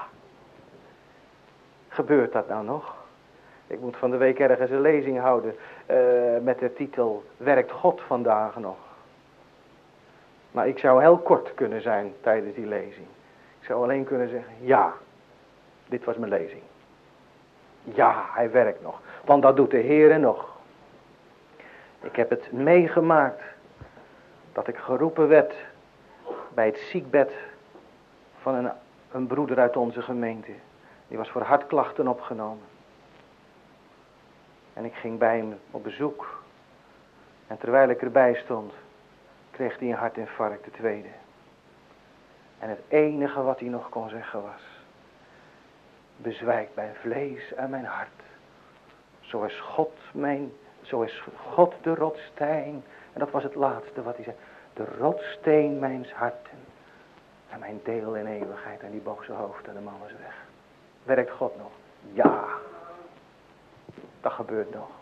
Gebeurt dat nou nog? Ik moet van de week ergens een lezing houden met de titel Werkt God vandaag nog? Maar ik zou heel kort kunnen zijn tijdens die lezing. Ik zou alleen kunnen zeggen, ja, dit was mijn lezing. Ja, hij werkt nog. Want dat doet de Heere nog. Ik heb het meegemaakt dat ik geroepen werd bij het ziekbed van een broeder uit onze gemeente. Die was voor hartklachten opgenomen. En ik ging bij hem op bezoek. En terwijl ik erbij stond, kreeg hij een hartinfarct, de tweede. En het enige wat hij nog kon zeggen was: bezwijkt mijn vlees en mijn hart. Zo is God de rotsteen. En dat was het laatste wat hij zei. De rotsteen mijns harten. En mijn deel in eeuwigheid. En die boog zijn hoofd en de man was weg. Werkt God nog? Ja. Dat gebeurt nog.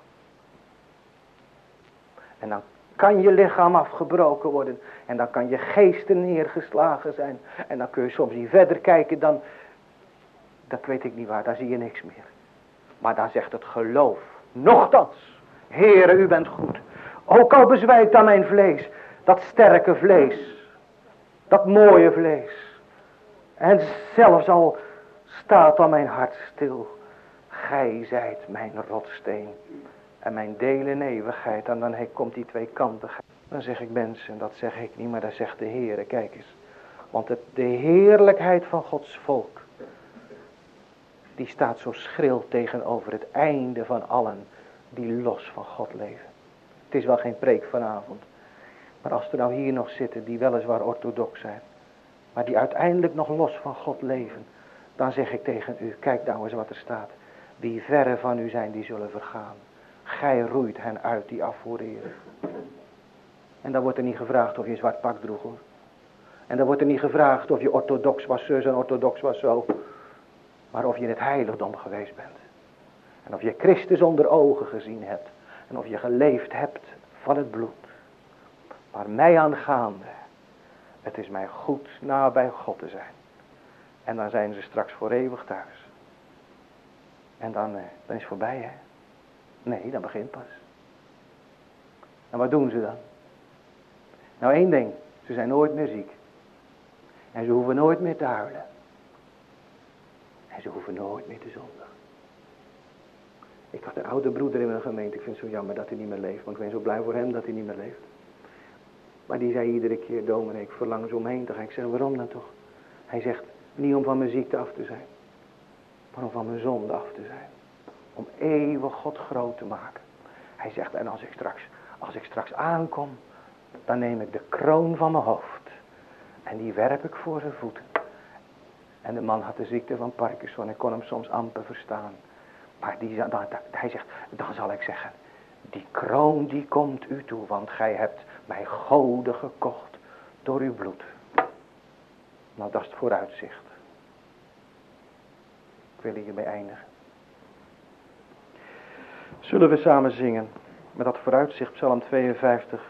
En dan kan je lichaam afgebroken worden. En dan kan je geesten neergeslagen zijn. En dan kun je soms niet verder kijken dan... Dat weet ik niet waar, daar zie je niks meer. Maar dan zegt het geloof. Nochtans, Heere, u bent goed. Ook al bezwijkt aan mijn vlees. Dat sterke vlees. Dat mooie vlees. En zelfs al staat aan mijn hart stil. Gij zijt mijn rotsteen. En mijn deel in eeuwigheid. En dan komt die tweekantigheid. Dan zeg ik mensen, dat zeg ik niet, maar dat zegt de Heere. Kijk eens. Want de heerlijkheid van Gods volk. Die staat zo schril tegenover het einde van allen die los van God leven. Het is wel geen preek vanavond. Maar als er nou hier nog zitten die weliswaar orthodox zijn. Maar die uiteindelijk nog los van God leven. Dan zeg ik tegen u, kijk nou eens wat er staat. Wie verre van u zijn, die zullen vergaan. Gij roeit hen uit die afvoeren. En dan wordt er niet gevraagd of je een zwart pak droeg, hoor. En dan wordt er niet gevraagd of je orthodox was zus en orthodox was zo. Maar of je in het heiligdom geweest bent. En of je Christus onder ogen gezien hebt. En of je geleefd hebt van het bloed. Maar mij aangaande. Het is mij goed nabij God te zijn. En dan zijn ze straks voor eeuwig thuis. En dan is het voorbij, hè. Nee, dat begint pas. En wat doen ze dan? Nou, één ding. Ze zijn nooit meer ziek. En ze hoeven nooit meer te huilen. En ze hoeven nooit meer te zondigen. Ik had een oude broeder in mijn gemeente. Ik vind het zo jammer dat hij niet meer leeft. Want ik ben zo blij voor hem dat hij niet meer leeft. Maar die zei iedere keer, dominee, ik verlang zo omheen te gaan. Ik zeg, waarom dan toch? Hij zegt, niet om van mijn ziekte af te zijn. Maar om van mijn zonde af te zijn. Om eeuwig God groot te maken. Hij zegt, en als ik straks aankom, dan neem ik de kroon van mijn hoofd. En die werp ik voor zijn voeten. En de man had de ziekte van Parkinson. Ik kon hem soms amper verstaan. Maar hij zegt, dan zal ik zeggen, die kroon die komt u toe. Want gij hebt mij goden gekocht door uw bloed. Nou, dat is het vooruitzicht. Ik wil hiermee eindigen. Zullen we samen zingen met dat vooruitzicht, Psalm 52.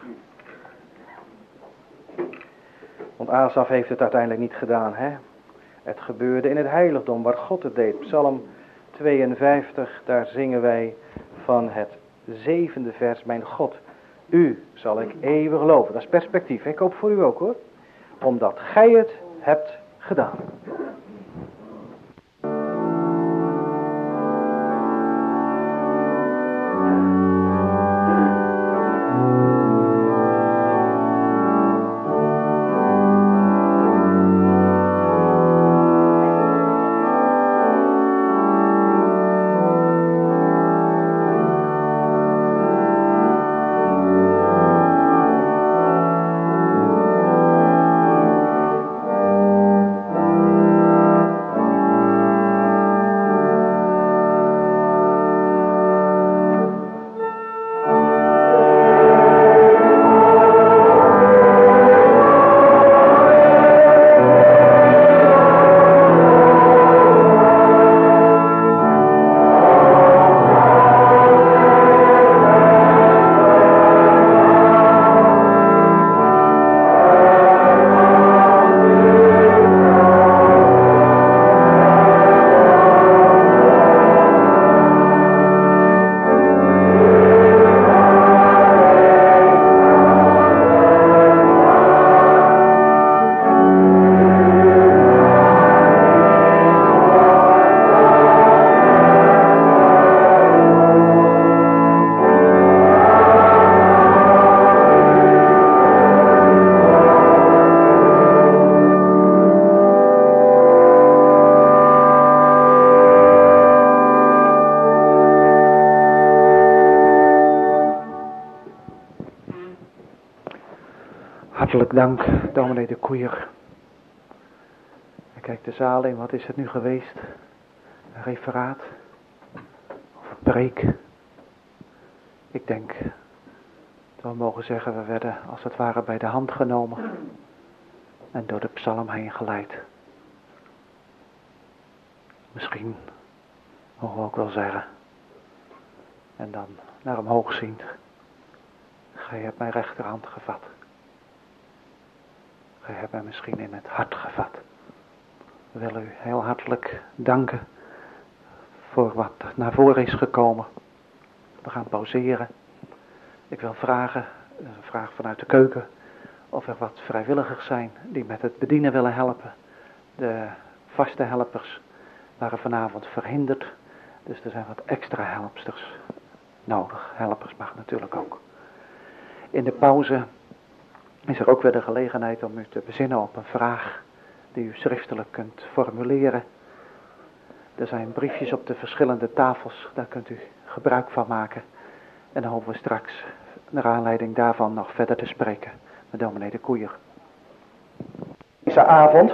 Want Asaf heeft het uiteindelijk niet gedaan, hè. Het gebeurde in het heiligdom waar God het deed. Psalm 52, daar zingen wij van het 7e vers. Mijn God, u zal ik eeuwig loven. Dat is perspectief. Ik hoop voor u ook, hoor. Omdat gij het hebt gedaan. Hartelijk dank, dominee de Koeier. Ik kijk de zaal in, wat is het nu geweest? Een referaat? Of een preek? Ik denk dat we mogen zeggen, we werden als het ware bij de hand genomen en door de psalm heen geleid. Misschien mogen we ook wel zeggen, en dan naar omhoog ziend, gij hebt mijn rechterhand gevat. Gij hebt mij misschien in het hart gevat. We willen u heel hartelijk danken voor wat naar voren is gekomen. We gaan pauzeren. Ik wil vragen, een vraag vanuit de keuken, of er wat vrijwilligers zijn die met het bedienen willen helpen. De vaste helpers waren vanavond verhinderd, dus er zijn wat extra helpsters nodig. Helpers mag natuurlijk ook. In de pauze is er ook weer de gelegenheid om u te bezinnen op een vraag die u schriftelijk kunt formuleren. Er zijn briefjes op de verschillende tafels, daar kunt u gebruik van maken. En dan hopen we straks, naar aanleiding daarvan, nog verder te spreken met dominee de Koeier. Deze avond.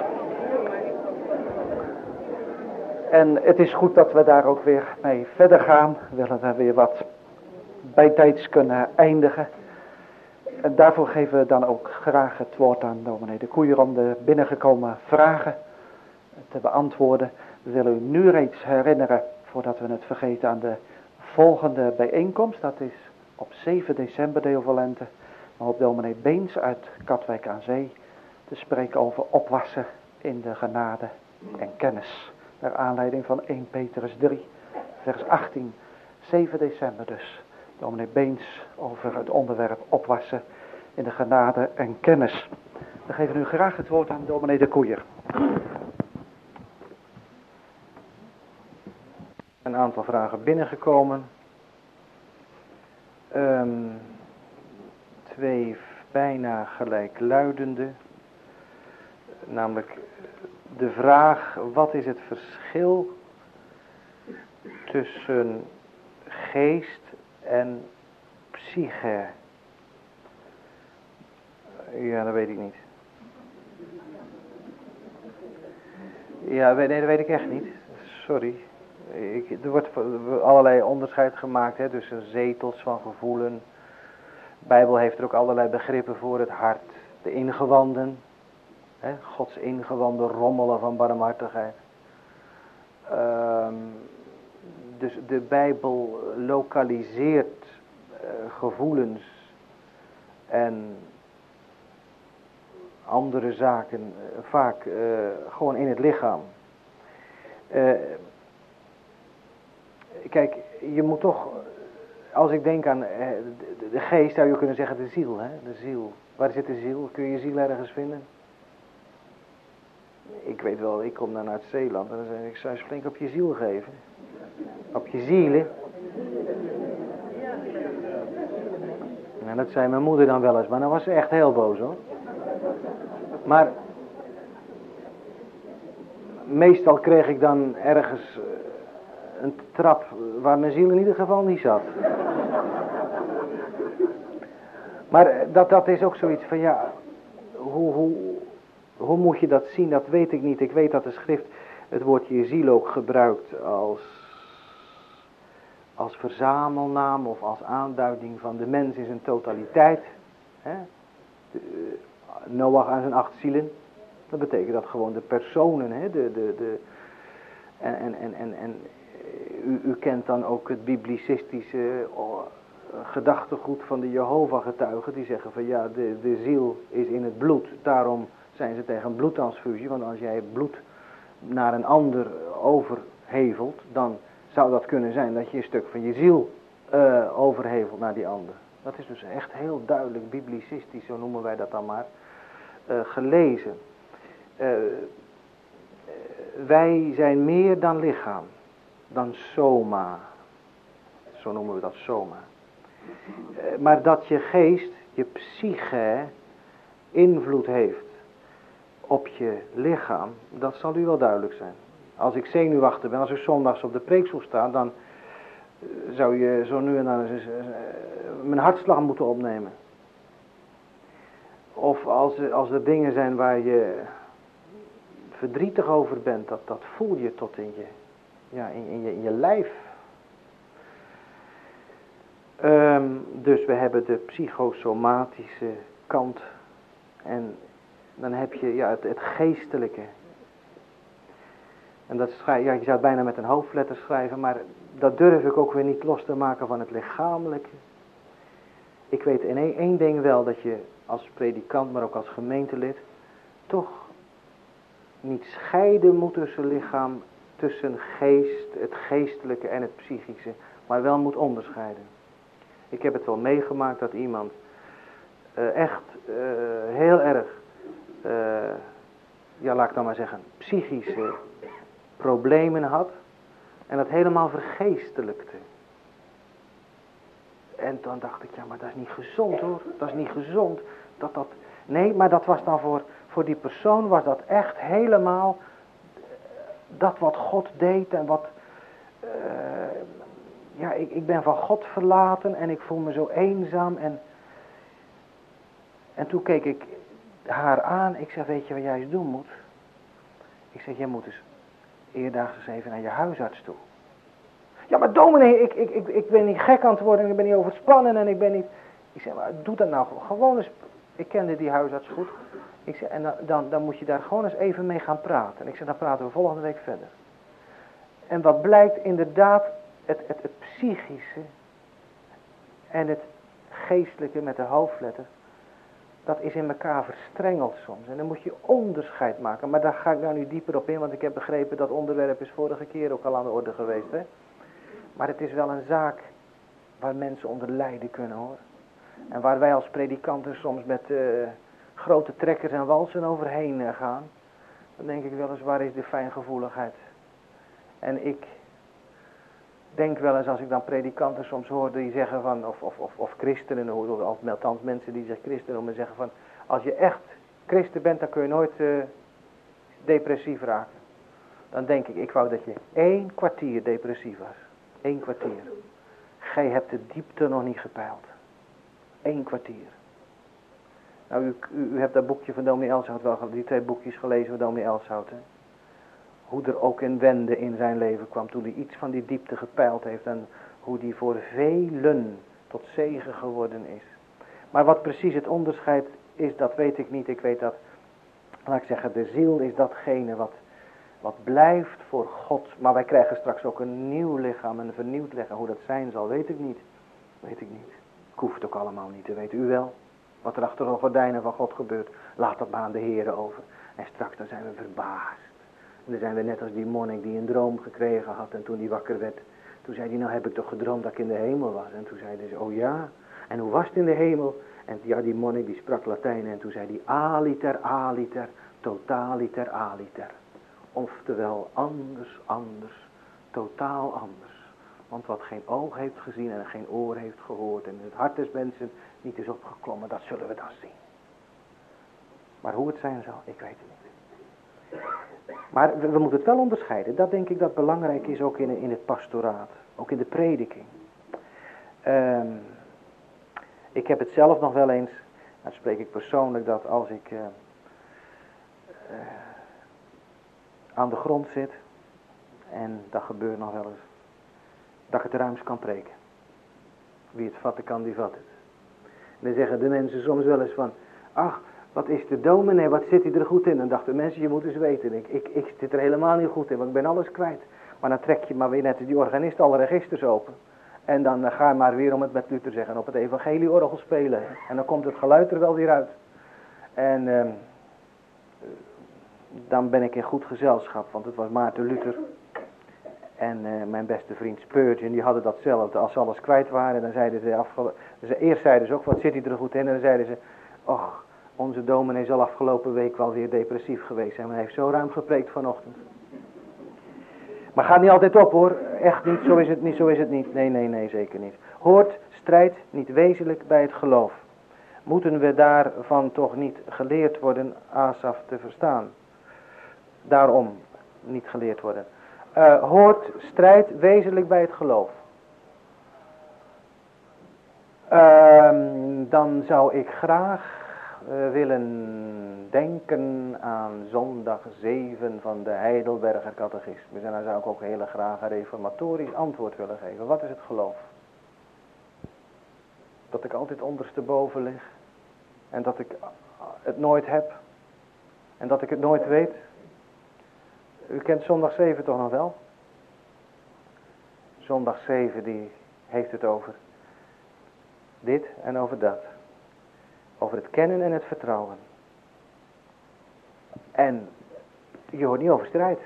En het is goed dat we daar ook weer mee verder gaan. We willen daar weer wat bijtijds kunnen eindigen. En daarvoor geven we dan ook graag het woord aan dominee de Koeier om de binnengekomen vragen te beantwoorden. We willen u nu reeds herinneren, voordat we het vergeten, aan de volgende bijeenkomst. Dat is op 7 december, deel van lente. Maar op dominee Beens uit Katwijk aan Zee te spreken over opwassen in de genade en kennis. Naar aanleiding van 1 Petrus 3, vers 18. 7 december dus. Dominee Beens over het onderwerp opwassen in de genade en kennis. We geven nu graag het woord aan dominee de Koeier. Een aantal vragen binnengekomen. 2 bijna gelijkluidende. Namelijk de vraag, wat is het verschil tussen geest en psyche? Ja, dat weet ik niet. Ja, nee, dat weet ik echt niet. Sorry. Er wordt allerlei onderscheid gemaakt, hè, tussen zetels van gevoelen. De Bijbel heeft er ook allerlei begrippen voor, het hart, de ingewanden. Hè, Gods ingewanden rommelen van barmhartigheid. Dus de Bijbel lokaliseert gevoelens en andere zaken vaak gewoon in het lichaam. Kijk, je moet toch, als ik denk aan de geest, zou je kunnen zeggen de ziel, hè? De ziel. Waar zit de ziel? Kun je je ziel ergens vinden? Ik weet wel, ik kom dan uit Zeeland en dan zeg ik, zou je flink op je ziel geven? Op je zielen? En dat zei mijn moeder dan wel eens, maar dan was ze echt heel boos, hoor. Maar meestal kreeg ik dan ergens een trap waar mijn ziel in ieder geval niet zat. Maar dat is ook zoiets van, ja, hoe moet je dat zien? Dat weet ik niet. Ik weet dat de schrift het woordje ziel ook gebruikt als verzamelnaam of als aanduiding van de mens in zijn totaliteit. Hè? Noach aan zijn 8 zielen. Dat betekent dat gewoon de personen, hè? U kent dan ook het biblicistische gedachtegoed van de Jehovah-getuigen. Die zeggen van ja, de ziel is in het bloed. Daarom zijn ze tegen bloedtransfusie. Want als jij bloed naar een ander overhevelt, dan zou dat kunnen zijn dat je een stuk van je ziel overhevelt naar die ander. Dat is dus echt heel duidelijk biblicistisch, zo noemen wij dat dan maar, gelezen. Wij zijn meer dan lichaam, dan soma. Zo noemen we dat soma. Maar dat je geest, je psyche, invloed heeft op je lichaam, dat zal u wel duidelijk zijn. Als ik zenuwachtig ben, als ik zondags op de preekstoel sta, dan zou je zo nu en dan mijn hartslag moeten opnemen. Of als er dingen zijn waar je verdrietig over bent, dat voel je tot in je lijf. Dus we hebben de psychosomatische kant. En dan heb je het geestelijke. En dat je zou het bijna met een hoofdletter schrijven, maar dat durf ik ook weer niet los te maken van het lichamelijke. Ik weet in één ding wel, dat je als predikant, maar ook als gemeentelid, toch niet scheiden moet tussen lichaam, tussen geest, het geestelijke en het psychische, maar wel moet onderscheiden. Ik heb het wel meegemaakt dat iemand echt heel erg, laat ik dan maar zeggen, psychische problemen had en dat helemaal vergeestelijkte. En dan dacht ik, maar dat is niet gezond hoor, dat is niet gezond. Nee, maar dat was dan voor die persoon was dat echt helemaal dat wat God deed en wat, ik ben van God verlaten en ik voel me zo eenzaam en toen keek ik haar aan, ik zei, weet je wat jij eens doen moet? Ik zeg, jij moet eens eerdaags eens even naar je huisarts toe. Ja, maar dominee, ik ben niet gek aan het worden, ik ben niet overspannen en ik ben niet... Ik zeg, maar doe dat nou gewoon eens. Ik kende die huisarts goed. Ik zeg, en dan moet je daar gewoon eens even mee gaan praten. En ik zeg, dan praten we volgende week verder. En wat blijkt inderdaad, het psychische en het geestelijke met de hoofdletter, dat is in elkaar verstrengeld soms. En dan moet je onderscheid maken. Maar daar ga ik nou nu dieper op in, want ik heb begrepen dat onderwerp is vorige keer ook al aan de orde geweest. Hè? Maar het is wel een zaak waar mensen onder lijden kunnen hoor. En waar wij als predikanten soms met grote trekkers en walsen overheen gaan. Dan denk ik wel eens, waar is de fijngevoeligheid? En ik denk wel eens als ik dan predikanten soms hoor die zeggen van, of christenen, of althans mensen die zich christen noemen, zeggen van, als je echt christen bent, dan kun je nooit depressief raken. Dan denk ik wou dat je 1 kwartier depressief was. 1 kwartier. Gij hebt de diepte nog niet gepeild. 1 kwartier. Nou, u hebt dat boekje van dominee Elshout wel, die 2 boekjes gelezen van dominee Elshout. Hè? Hoe er ook een wende in zijn leven kwam toen hij iets van die diepte gepeild heeft. En hoe die voor velen tot zegen geworden is. Maar wat precies het onderscheid is, dat weet ik niet. Ik weet dat, laat ik zeggen, de ziel is datgene wat blijft voor God. Maar wij krijgen straks ook een nieuw lichaam, een vernieuwd lichaam. Hoe dat zijn zal, weet ik niet. Weet ik niet. Ik hoef het ook allemaal niet te weten. U wel. Wat er achter de gordijnen van God gebeurt, laat dat maar aan de Heere over. En straks dan zijn we verbaasd. En dan zijn we net als die monnik die een droom gekregen had. En toen hij wakker werd, toen zei hij, nou heb ik toch gedroomd dat ik in de hemel was. En toen zeiden ze, oh ja. En hoe was het in de hemel? En ja, die monnik die sprak Latijn. En toen zei hij, aliter, aliter, totaliter, aliter. Oftewel, anders, totaal anders. Want wat geen oog heeft gezien en geen oor heeft gehoord en het hart des mensen niet is opgeklommen, dat zullen we dan zien. Maar hoe het zijn zal, ik weet het niet. Maar we moeten het wel onderscheiden. Dat denk ik dat belangrijk is ook in het pastoraat. Ook in de prediking. Ik heb het zelf nog wel eens, nou spreek ik persoonlijk, dat als ik aan de grond zit, en dat gebeurt nog wel eens, dat ik het ruims kan preken. Wie het vatten kan, die vat het. En dan zeggen de mensen soms wel eens van, ach, wat is de dominee, wat zit hij er goed in? En dachten mensen, je moet eens weten, ik zit er helemaal niet goed in, want ik ben alles kwijt. Maar dan trek je maar weer net als die organist alle registers open. En dan ga je maar weer, om het met Luther te zeggen, op het evangelieorgel spelen. En dan komt het geluid er wel weer uit. En dan ben ik in goed gezelschap, want het was Maarten Luther. En mijn beste vriend Spurgeon, die hadden datzelfde. Als ze alles kwijt waren, dan zeiden ze, eerst zeiden ze ook, wat zit hij er goed in? En dan zeiden ze, och, onze dominee zal afgelopen week wel weer depressief geweest zijn. Maar hij heeft zo ruim gepreekt vanochtend. Maar gaat niet altijd op hoor, echt niet, zo is het niet, zo is het niet. Nee, zeker niet. Hoort strijd niet wezenlijk bij het geloof? Moeten we daarvan toch niet geleerd worden Asaf te verstaan? Daarom niet geleerd worden. Hoort strijd wezenlijk bij het geloof? Dan zou ik graag We willen denken aan zondag 7 van de Heidelberger Catechismus. En daar zou ik ook heel graag een reformatorisch antwoord willen geven. Wat is het geloof? Dat ik altijd ondersteboven lig. En dat ik het nooit heb. En dat ik het nooit weet. U kent zondag 7 toch nog wel? Zondag 7 die heeft het over dit en over dat. Over het kennen en het vertrouwen. En je hoort niet over strijd.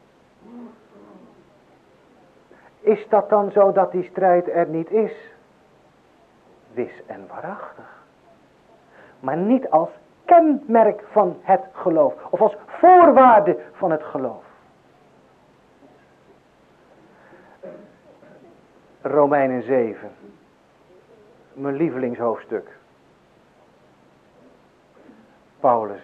Is dat dan zo dat die strijd er niet is? Wis en waarachtig. Maar niet als kenmerk van het geloof. Of als voorwaarde van het geloof. Romeinen 7. Mijn lievelingshoofdstuk. Paulus.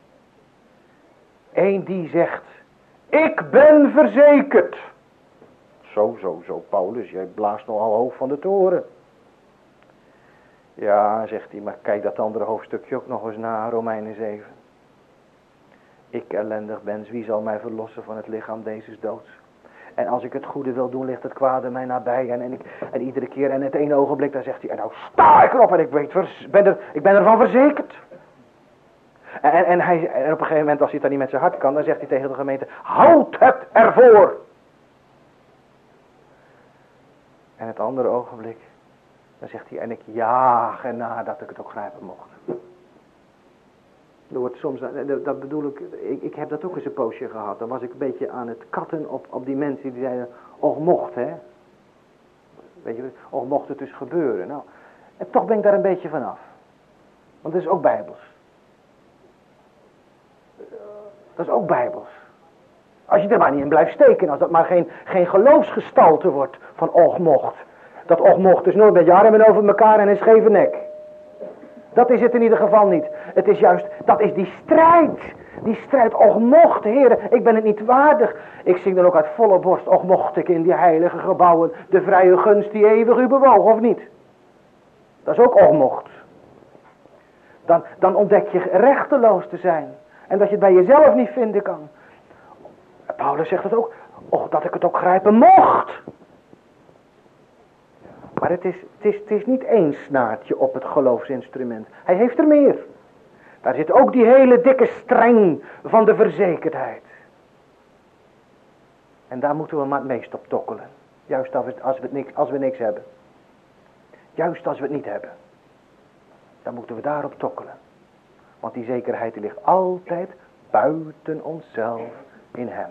Eén die zegt. Ik ben verzekerd. Zo, Paulus. Jij blaast nogal hoog van de toren. Ja, zegt hij, maar kijk dat andere hoofdstukje ook nog eens na, Romeinen 7. Ik ellendig mens, wie zal mij verlossen van het lichaam deze doods? En als ik het goede wil doen, ligt het kwade mij nabij. En iedere keer en het ene ogenblik, dan zegt hij, en nou sta ik erop en ik ben ervan verzekerd. En op een gegeven moment, als hij het dan niet met zijn hart kan, dan zegt hij tegen de gemeente, houd het ervoor. En het andere ogenblik, dan zegt hij, en ik jaag erna dat ik het ook grijpen mocht. Er wordt soms, dat bedoel ik heb dat ook eens een poosje gehad. Dan was ik een beetje aan het katten op die mensen die zeiden, och mocht hè. Weet je, och mocht het dus gebeuren. Nou, en toch ben ik daar een beetje vanaf. Want dat is ook bijbels. Dat is ook bijbels. Als je er maar niet in blijft steken, als dat maar geen geloofsgestalte wordt van och mocht. Dat och mocht dus nooit met je armen over elkaar en een scheve nek. Dat is het in ieder geval niet. Het is juist, dat is die strijd. Die strijd, och mocht, heren, ik ben het niet waardig. Ik zing dan ook uit volle borst, och mocht ik in die heilige gebouwen de vrije gunst die eeuwig u bewoog, of niet? Dat is ook och mocht. Dan ontdek je rechteloos te zijn. En dat je het bij jezelf niet vinden kan. Paulus zegt het ook, och dat ik het ook grijpen mocht. Maar het is niet één snaartje op het geloofsinstrument. Hij heeft er meer. Daar zit ook die hele dikke streng van de verzekerdheid. En daar moeten we maar het meest op tokkelen. Juist als we niks hebben. Juist als we het niet hebben. Dan moeten we daarop tokkelen. Want die zekerheid die ligt altijd buiten onszelf in hem.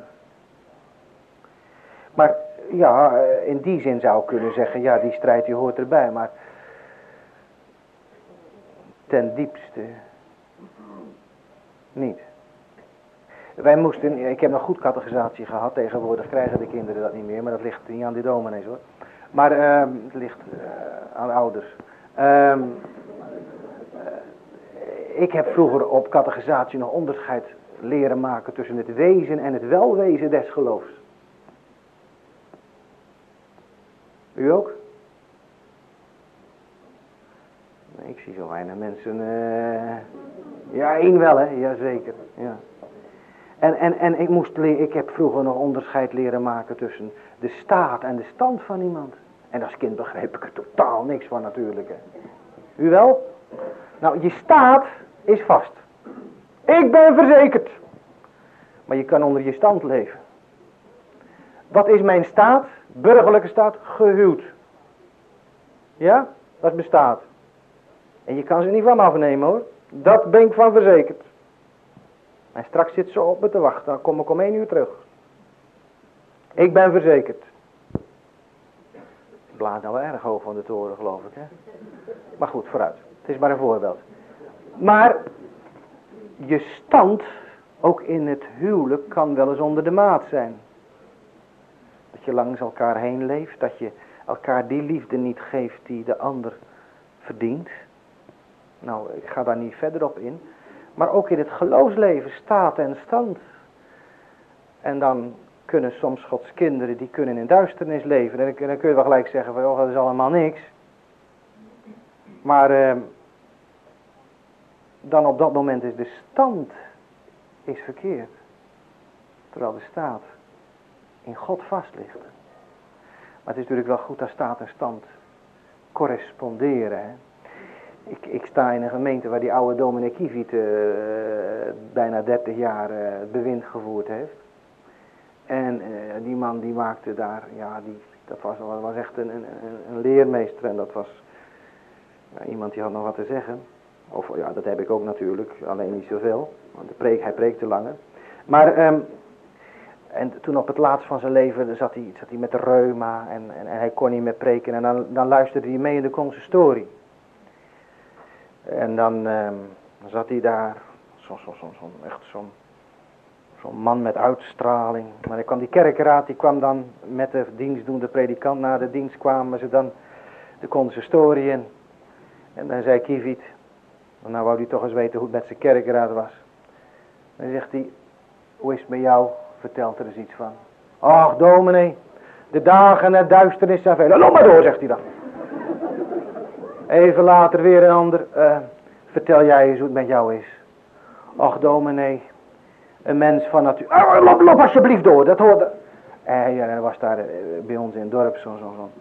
Maar ja, in die zin zou ik kunnen zeggen, ja die strijd die hoort erbij, maar ten diepste niet. Ik heb nog goed catechisatie gehad, tegenwoordig krijgen de kinderen dat niet meer, maar dat ligt niet aan die dominees hoor. Maar het ligt aan ouders. Ik heb vroeger op catechisatie nog onderscheid leren maken tussen het wezen en het welwezen des geloofs. U ook? Nee, ik zie zo weinig mensen. Ja, één wel hè, jazeker. Ja. En ik heb vroeger nog onderscheid leren maken tussen de staat en de stand van iemand. En als kind begreep ik er totaal niks van natuurlijk. Hè. U wel? Nou, je staat is vast. Ik ben verzekerd. Maar je kan onder je stand leven. Wat is mijn staat? Burgerlijke staat, gehuwd. Ja, dat bestaat. En je kan ze niet van me afnemen hoor. Dat ben ik van verzekerd. En straks zit ze op me te wachten. Dan kom ik om 1 uur terug. Ik ben verzekerd. Ik blaas nou wel erg hoog van de toren geloof ik hè. Maar goed, vooruit. Het is maar een voorbeeld. Maar je stand, ook in het huwelijk, kan wel eens onder de maat zijn. Dat je langs elkaar heen leeft, dat je elkaar die liefde niet geeft die de ander verdient. Nou, ik ga daar niet verder op in. Maar ook in het geloofsleven, staat en stand. En dan kunnen soms Gods kinderen, die kunnen in duisternis leven. En dan kun je wel gelijk zeggen van, oh, dat is allemaal niks. Maar dan op dat moment is de stand is verkeerd. Terwijl de staat in God vast ligt. Maar het is natuurlijk wel goed dat staat en stand corresponderen. Hè? Ik sta in een gemeente waar die oude dominee Kieviet bijna 30 jaar het bewind gevoerd heeft. En die man die maakte daar, ja, dat was echt een leermeester. En dat was iemand die had nog wat te zeggen. Of ja, dat heb ik ook natuurlijk, alleen niet zoveel. Want hij preekte langer. Maar, en toen op het laatst van zijn leven zat hij met de reuma en hij kon niet meer preken. En dan luisterde hij mee in de consistorie. En dan zat hij daar, zo'n man met uitstraling. Maar dan kwam die kerkenraad, die kwam dan met de dienstdoende predikant. Na de dienst kwamen ze dan de consistorie in. En dan zei Kieviet, nou wou hij toch eens weten hoe het met zijn kerkenraad was. Dan zegt hij, hoe is het met jou? Vertelt er eens iets van. Ach dominee, de dagen en duisternis zijn veel. Loop maar door, zegt hij dan. Even later weer een ander. Vertel jij eens hoe het met jou is. Ach dominee, een mens van natuur. Loop alsjeblieft door, dat hoorde. Er was daar bij ons in het dorp zo'n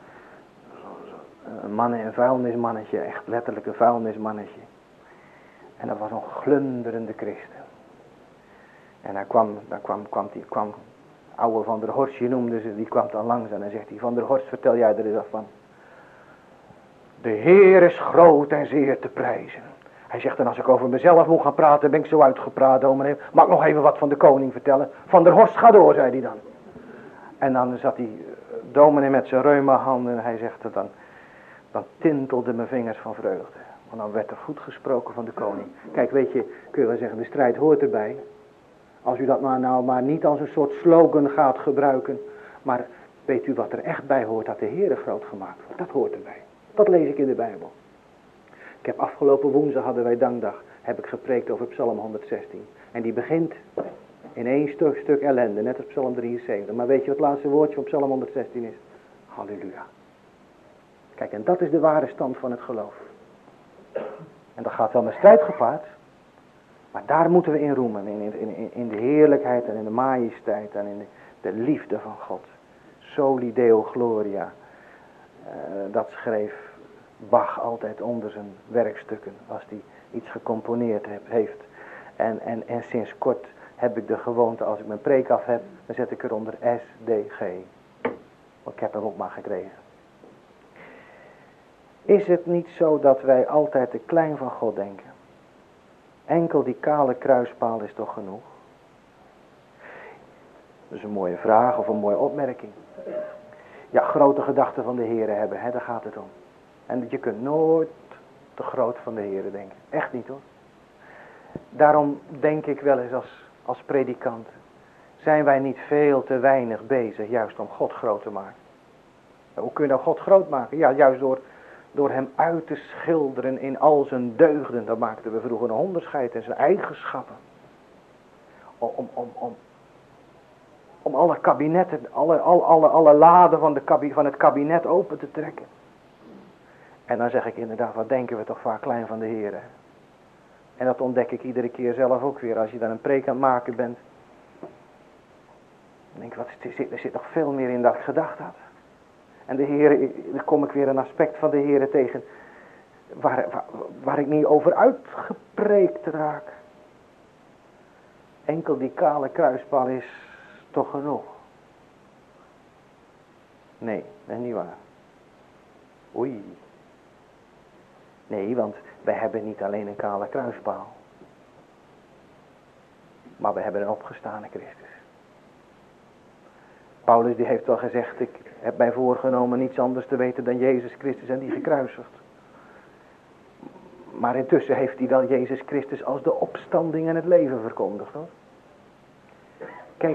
een vuilnismannetje, echt letterlijk een vuilnismannetje. En dat was een glunderende christen. En daar kwam oude Van der Horst, je noemde ze, die kwam dan langs en dan zegt hij, Van der Horst, vertel jij er eens af van. De Heer is groot en zeer te prijzen. Hij zegt, en als ik over mezelf moet gaan praten, ben ik zo uitgepraat, dominee. Mag ik nog even wat van de koning vertellen? Van der Horst, ga door, zei hij dan. En dan zat die dominee met zijn reuma handen en hij zegt het dan tintelden mijn vingers van vreugde. Want dan werd er goed gesproken van de koning. Kijk, weet je, kun je wel zeggen, de strijd hoort erbij. Als u dat nou maar niet als een soort slogan gaat gebruiken. Maar weet u wat er echt bij hoort, dat de Heere groot gemaakt wordt. Dat hoort erbij. Dat lees ik in de Bijbel. Ik heb afgelopen woensdag, hadden wij dankdag, heb ik gepreekt over Psalm 116. En die begint in één stuk ellende, net als Psalm 73. Maar weet je wat het laatste woordje van Psalm 116 is? Halleluja. Kijk, en dat is de ware stand van het geloof. En dat gaat wel met strijd gepaard. Maar daar moeten we in roemen. In de heerlijkheid en in de majesteit en in de liefde van God. Soli Deo Gloria. Dat schreef Bach altijd onder zijn werkstukken. Als hij iets gecomponeerd heeft. En sinds kort heb ik de gewoonte, als ik mijn preek af heb, dan zet ik eronder SDG. Want ik heb hem ook maar gekregen. Is het niet zo dat wij altijd te klein van God denken? Enkel die kale kruispaal is toch genoeg? Dat is een mooie vraag of een mooie opmerking. Ja, grote gedachten van de Heere hebben, hè, daar gaat het om. En je kunt nooit te groot van de Heere denken. Echt niet hoor. Daarom denk ik wel eens als predikant. Zijn wij niet veel te weinig bezig juist om God groot te maken? Hoe kun je nou God groot maken? Ja, juist door hem uit te schilderen in al zijn deugden. Dat maakten we vroeger een onderscheid in zijn eigenschappen. Om alle kabinetten, alle laden van het kabinet open te trekken. En dan zeg ik inderdaad, wat denken we toch vaak klein van de Heer. Hè? En dat ontdek ik iedere keer zelf ook weer. Als je dan een preek aan het maken bent. Dan denk ik, er zit nog veel meer in dat ik gedacht had. En de Heer, dan kom ik weer een aspect van de Heer tegen. Waar ik niet over uitgepreekt raak. Enkel die kale kruispaal is toch genoeg. Nee, dat is niet waar. Oei. Nee, want wij hebben niet alleen een kale kruispaal. Maar we hebben een opgestane Christus. Paulus die heeft wel gezegd, ik heb mij voorgenomen niets anders te weten dan Jezus Christus en die gekruisigd. Maar intussen heeft hij wel Jezus Christus als de opstanding en het leven verkondigd hoor. Kijk,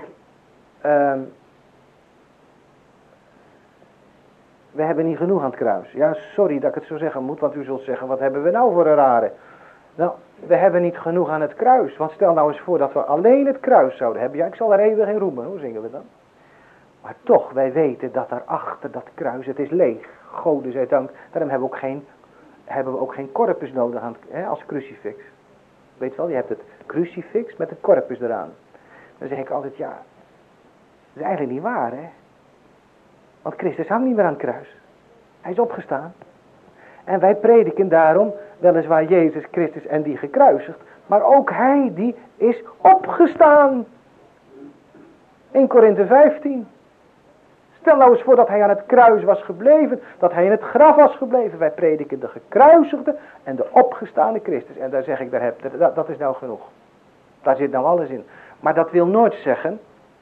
we hebben niet genoeg aan het kruis. Ja, sorry dat ik het zo zeggen moet, want u zult zeggen, wat hebben we nou voor een rare? Nou, we hebben niet genoeg aan het kruis. Want stel nou eens voor dat we alleen het kruis zouden hebben. Ja, ik zal er eeuwig in roemen, hoe zingen we dan? Maar toch, wij weten dat daarachter dat kruis, het is leeg. Gode zij dank, daarom hebben we ook geen corpus nodig als crucifix. Weet wel, je hebt het crucifix met de corpus eraan. Dan zeg ik altijd, ja, dat is eigenlijk niet waar, hè. Want Christus hangt niet meer aan het kruis. Hij is opgestaan. En wij prediken daarom weliswaar Jezus Christus en die gekruisigd. Maar ook hij die is opgestaan. 1 Korinthe 15. Stel nou eens voor dat hij aan het kruis was gebleven. Dat hij in het graf was gebleven. Wij prediken de gekruisigde en de opgestaande Christus. En daar zeg ik, dat is nou genoeg. Daar zit nou alles in. Maar dat wil nooit zeggen.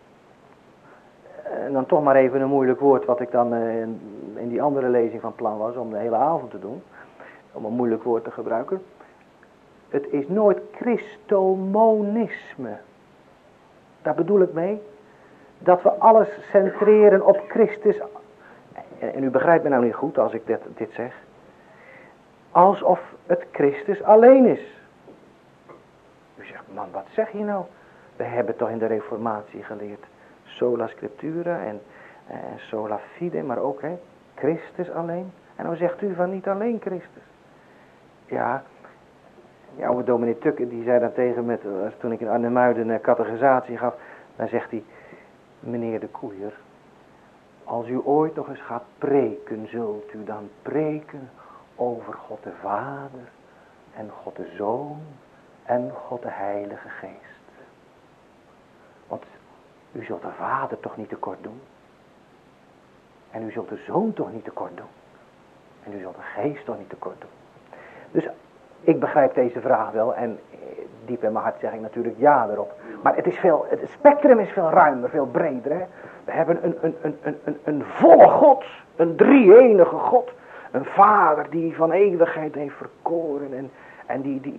En dan toch maar even een moeilijk woord wat ik dan in die andere lezing van plan was. Om de hele avond te doen. Om een moeilijk woord te gebruiken. Het is nooit Christomonisme. Daar bedoel ik mee. Dat we alles centreren op Christus. En u begrijpt me nou niet goed als ik dit zeg. Alsof het Christus alleen is. U zegt, man, wat zeg je nou? We hebben toch in de Reformatie geleerd. Sola Scriptura en sola fide, maar ook Christus alleen. En dan zegt u van niet alleen Christus. Ja, oude dominee Tukke, die zei dan tegen me, toen ik in Arnhemuiden een catechisatie gaf, dan zegt hij, meneer de Koeier, als u ooit nog eens gaat preken, zult u dan preken over God de Vader en God de Zoon en God de Heilige Geest. Want u zult de Vader toch niet tekort doen. En u zult de Zoon toch niet tekort doen. En u zult de Geest toch niet tekort doen. Dus ik begrijp deze vraag wel en diep in mijn hart zeg ik natuurlijk ja erop. Maar het spectrum is veel ruimer, veel breder. Hè? We hebben een volle God, een drie-enige God. Een Vader die van eeuwigheid heeft verkoren en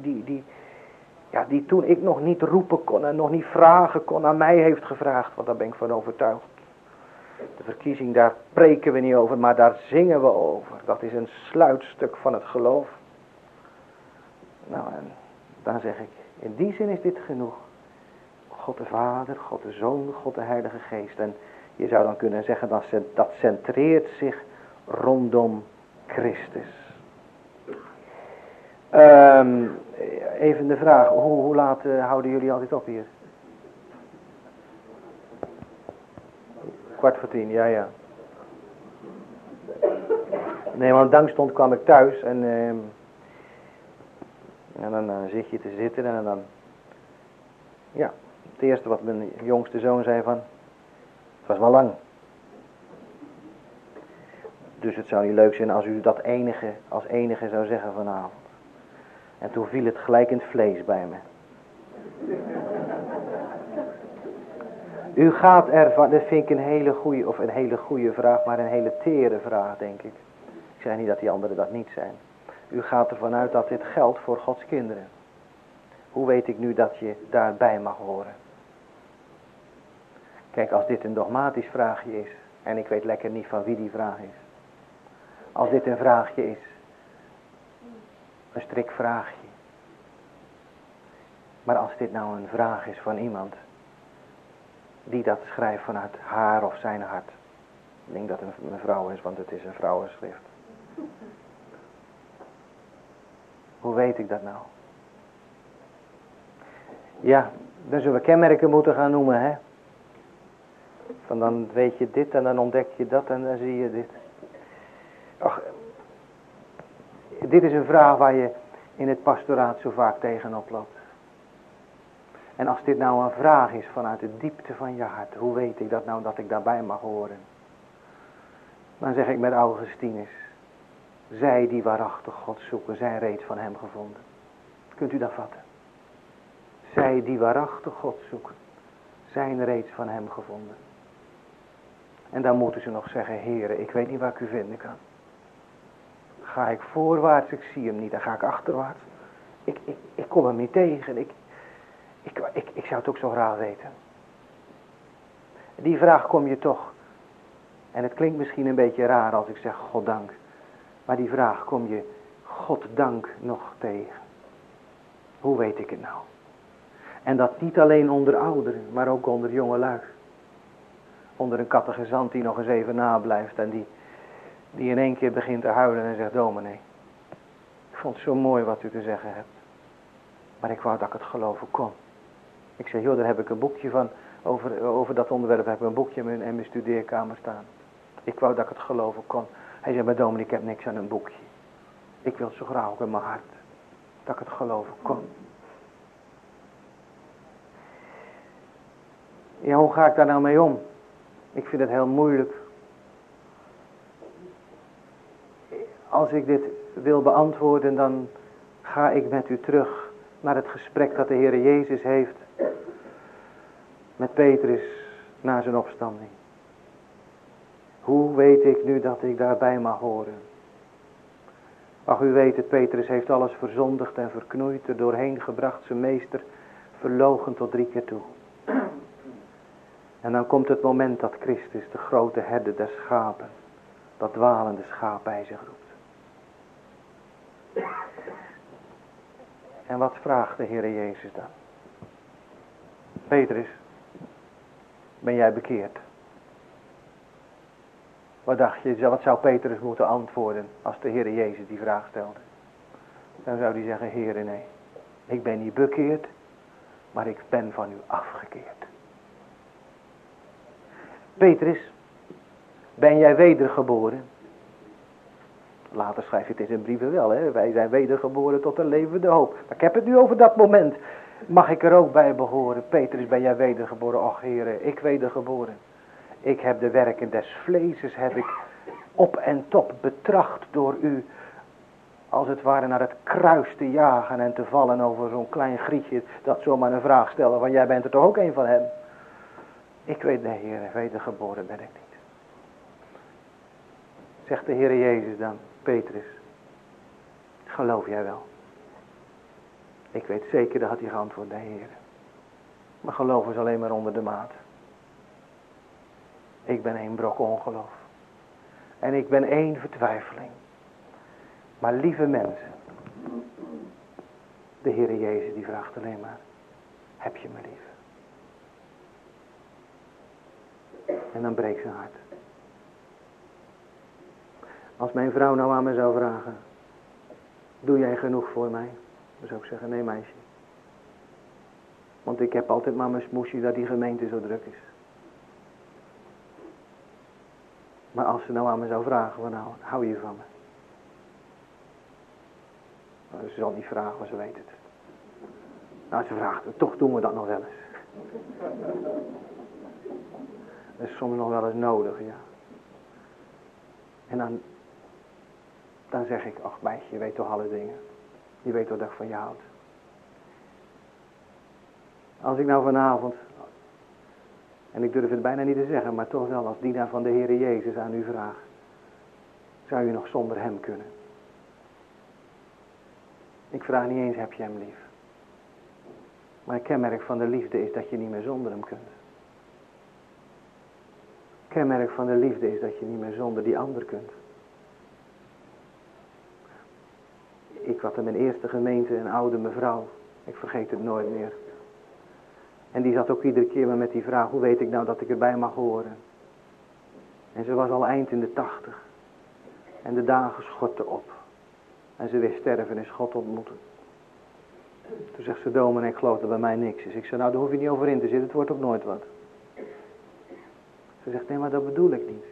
die toen ik nog niet roepen kon en nog niet vragen kon, aan mij heeft gevraagd. Want daar ben ik van overtuigd. De verkiezing, daar preken we niet over, maar daar zingen we over. Dat is een sluitstuk van het geloof. Nou, en dan zeg ik, in die zin is dit genoeg. God de Vader, God de Zoon, God de Heilige Geest. En je zou dan kunnen zeggen, dat centreert zich rondom Christus. Even de vraag, hoe laat houden jullie altijd op hier? 9:45, ja. Nee, want dankstond kwam ik thuis en dan zit je te zitten en dan, ja, het eerste wat mijn jongste zoon zei van, het was wel lang. Dus het zou niet leuk zijn als u dat als enige zou zeggen vanavond. En toen viel het gelijk in het vlees bij me. U gaat ervan, dat vind ik een hele goede vraag, maar een hele tere vraag, denk ik. Ik zeg niet dat die anderen dat niet zijn. U gaat ervan uit dat dit geldt voor Gods kinderen. Hoe weet ik nu dat je daarbij mag horen? Kijk, als dit een dogmatisch vraagje is, en ik weet lekker niet van wie die vraag is. Als dit een vraagje is, een strikvraagje. Maar als dit nou een vraag is van iemand die dat schrijft vanuit haar of zijn hart. Ik denk dat het een vrouw is, want het is een vrouwenschrift. Hoe weet ik dat nou? Ja, dan zullen we kenmerken moeten gaan noemen, hè. Van dan weet je dit en dan ontdek je dat en dan zie je dit. Ach, dit is een vraag waar je in het pastoraat zo vaak tegenop loopt. En als dit nou een vraag is vanuit de diepte van je hart, hoe weet ik dat nou dat ik daarbij mag horen? Dan zeg ik met Augustinus, zij die waarachtig God zoeken, zijn reeds van hem gevonden. Kunt u dat vatten? Zij die waarachtig God zoeken, zijn reeds van hem gevonden. En dan moeten ze nog zeggen, Heere, ik weet niet waar ik u vinden kan. Ga ik voorwaarts, ik zie hem niet, dan ga ik achterwaarts. Ik kom hem niet tegen, ik zou het ook zo graag weten. Die vraag kom je toch, en het klinkt misschien een beetje raar als ik zeg God dank, maar die vraag kom je God dank nog tegen. Hoe weet ik het nou? En dat niet alleen onder ouderen, maar ook onder jongelui. Onder een catechisant die nog eens even nablijft en die in één keer begint te huilen en zegt, dominee, ik vond het zo mooi wat u te zeggen hebt. Maar ik wou dat ik het geloven kon. Ik zei, joh, daar heb ik een boekje van. Over dat onderwerp heb ik een boekje in mijn studeerkamer staan. Ik wou dat ik het geloven kon. Hij zei, maar dominee, ik heb niks aan een boekje. Ik wil het zo graag ook in mijn hart. Dat ik het geloven kon. Ja, hoe ga ik daar nou mee om? Ik vind het heel moeilijk. Als ik dit wil beantwoorden, dan ga ik met u terug naar het gesprek dat de Heer Jezus heeft met Petrus na zijn opstanding. Hoe weet ik nu dat ik daarbij mag horen? Ach, u weet het, Petrus heeft alles verzondigd en verknoeid, er doorheen gebracht, zijn meester verloochend tot 3 keer toe. En dan komt het moment dat Christus, de grote herder der schapen, dat dwalende schaap bij zich roept. En wat vraagt de Heer Jezus dan? Petrus, ben jij bekeerd? Wat dacht je, wat zou Petrus moeten antwoorden als de Heer Jezus die vraag stelde? Dan zou hij zeggen, Heere, nee, ik ben niet bekeerd, maar ik ben van u afgekeerd. Petrus, ben jij wedergeboren? Later schrijf je het in zijn brieven wel, hè? Wij zijn wedergeboren tot een levende hoop. Maar ik heb het nu over dat moment. Mag ik er ook bij behoren? Petrus, ben jij wedergeboren? Och, Heere, ik wedergeboren. Ik heb de werken des vleeses, heb ik op en top betracht door u, als het ware naar het kruis te jagen en te vallen over zo'n klein grietje, dat zomaar een vraag stellen, van jij bent er toch ook een van hem? Ik weet, nee, Heer, wedergeboren ben ik niet. Zegt de Heer Jezus dan, Petrus, geloof jij wel? Ik weet zeker, dat had hij geantwoord, nee, Heer. Maar geloof is alleen maar onder de maat. Ik ben 1 brok ongeloof. En ik ben 1 vertwijfeling. Maar lieve mensen, de Heer Jezus die vraagt alleen maar, heb je me lief? En dan breekt zijn hart. Als mijn vrouw nou aan me zou vragen, doe jij genoeg voor mij? Dan zou ik zeggen, nee meisje. Want ik heb altijd maar mijn smoesje dat die gemeente zo druk is. Maar als ze nou aan me zou vragen, van nou, hou je van me? Nou, ze zal niet vragen, maar ze weet het. Nou, ze vraagt, toch doen we dat nog wel eens. Dat is soms nog wel eens nodig, ja. En dan zeg ik, ach meisje, je weet toch alle dingen. Je weet toch dat ik van je houd. Als ik nou vanavond, en ik durf het bijna niet te zeggen, maar toch wel als dienaar van de Heere Jezus aan u vraag, zou u nog zonder hem kunnen? Ik vraag niet eens, heb je hem lief? Maar het kenmerk van de liefde is dat je niet meer zonder hem kunt. Het kenmerk van de liefde is dat je niet meer zonder die ander kunt. Ik had in mijn eerste gemeente een oude mevrouw. Ik vergeet het nooit meer. En die zat ook iedere keer met die vraag, hoe weet ik nou dat ik erbij mag horen? En ze was al eind in de 80. En de dagen schortten op. En ze wist sterven en God ontmoeten. Toen zegt ze, dominee, ik geloof dat bij mij niks is. Ik zei, nou daar hoef je niet over in te zitten, het wordt ook nooit wat. Ze zegt, nee, maar dat bedoel ik niet.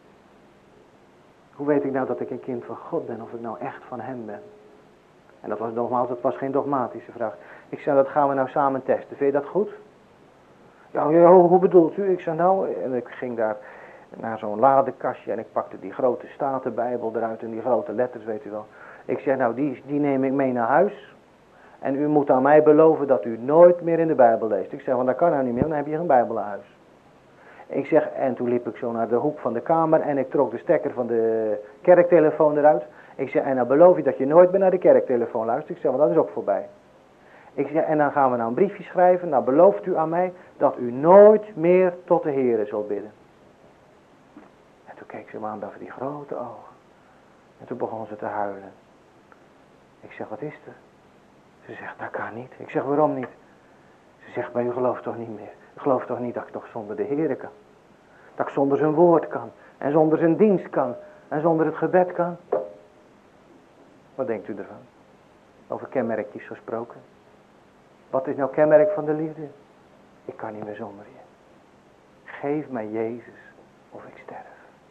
Hoe weet ik nou dat ik een kind van God ben, of ik nou echt van hem ben? En dat was nogmaals, dat was geen dogmatische vraag. Ik zei, dat gaan we nou samen testen. Vind je dat goed? Ja, hoe bedoelt u? Ik zei, nou, en ik ging daar naar zo'n ladekastje en ik pakte die grote Statenbijbel eruit en die grote letters, weet u wel. Ik zei, nou, die neem ik mee naar huis. En u moet aan mij beloven dat u nooit meer in de Bijbel leest. Ik zeg, want dat kan nou niet meer, dan heb je geen Bijbel in huis. Ik zeg, en toen liep ik zo naar de hoek van de kamer en ik trok de stekker van de kerktelefoon eruit. Ik zeg, en dan beloof je dat je nooit meer naar de kerktelefoon luistert. Ik zeg, want dat is ook voorbij. Ik zeg, en dan gaan we nou een briefje schrijven. Nou belooft u aan mij dat u nooit meer tot de Heere zult bidden. En toen keek ze me aan over die grote ogen. En toen begon ze te huilen. Ik zeg, wat is er? Ze zegt, dat kan niet. Ik zeg, waarom niet? Ze zegt, maar u gelooft toch niet meer? U gelooft toch niet dat ik toch zonder de Heere kan? Dat ik zonder zijn woord kan. En zonder zijn dienst kan. En zonder het gebed kan. Wat denkt u ervan? Over kenmerkjes gesproken. Wat is nou kenmerk van de liefde? Ik kan niet meer zonder je. Geef mij Jezus of ik sterf.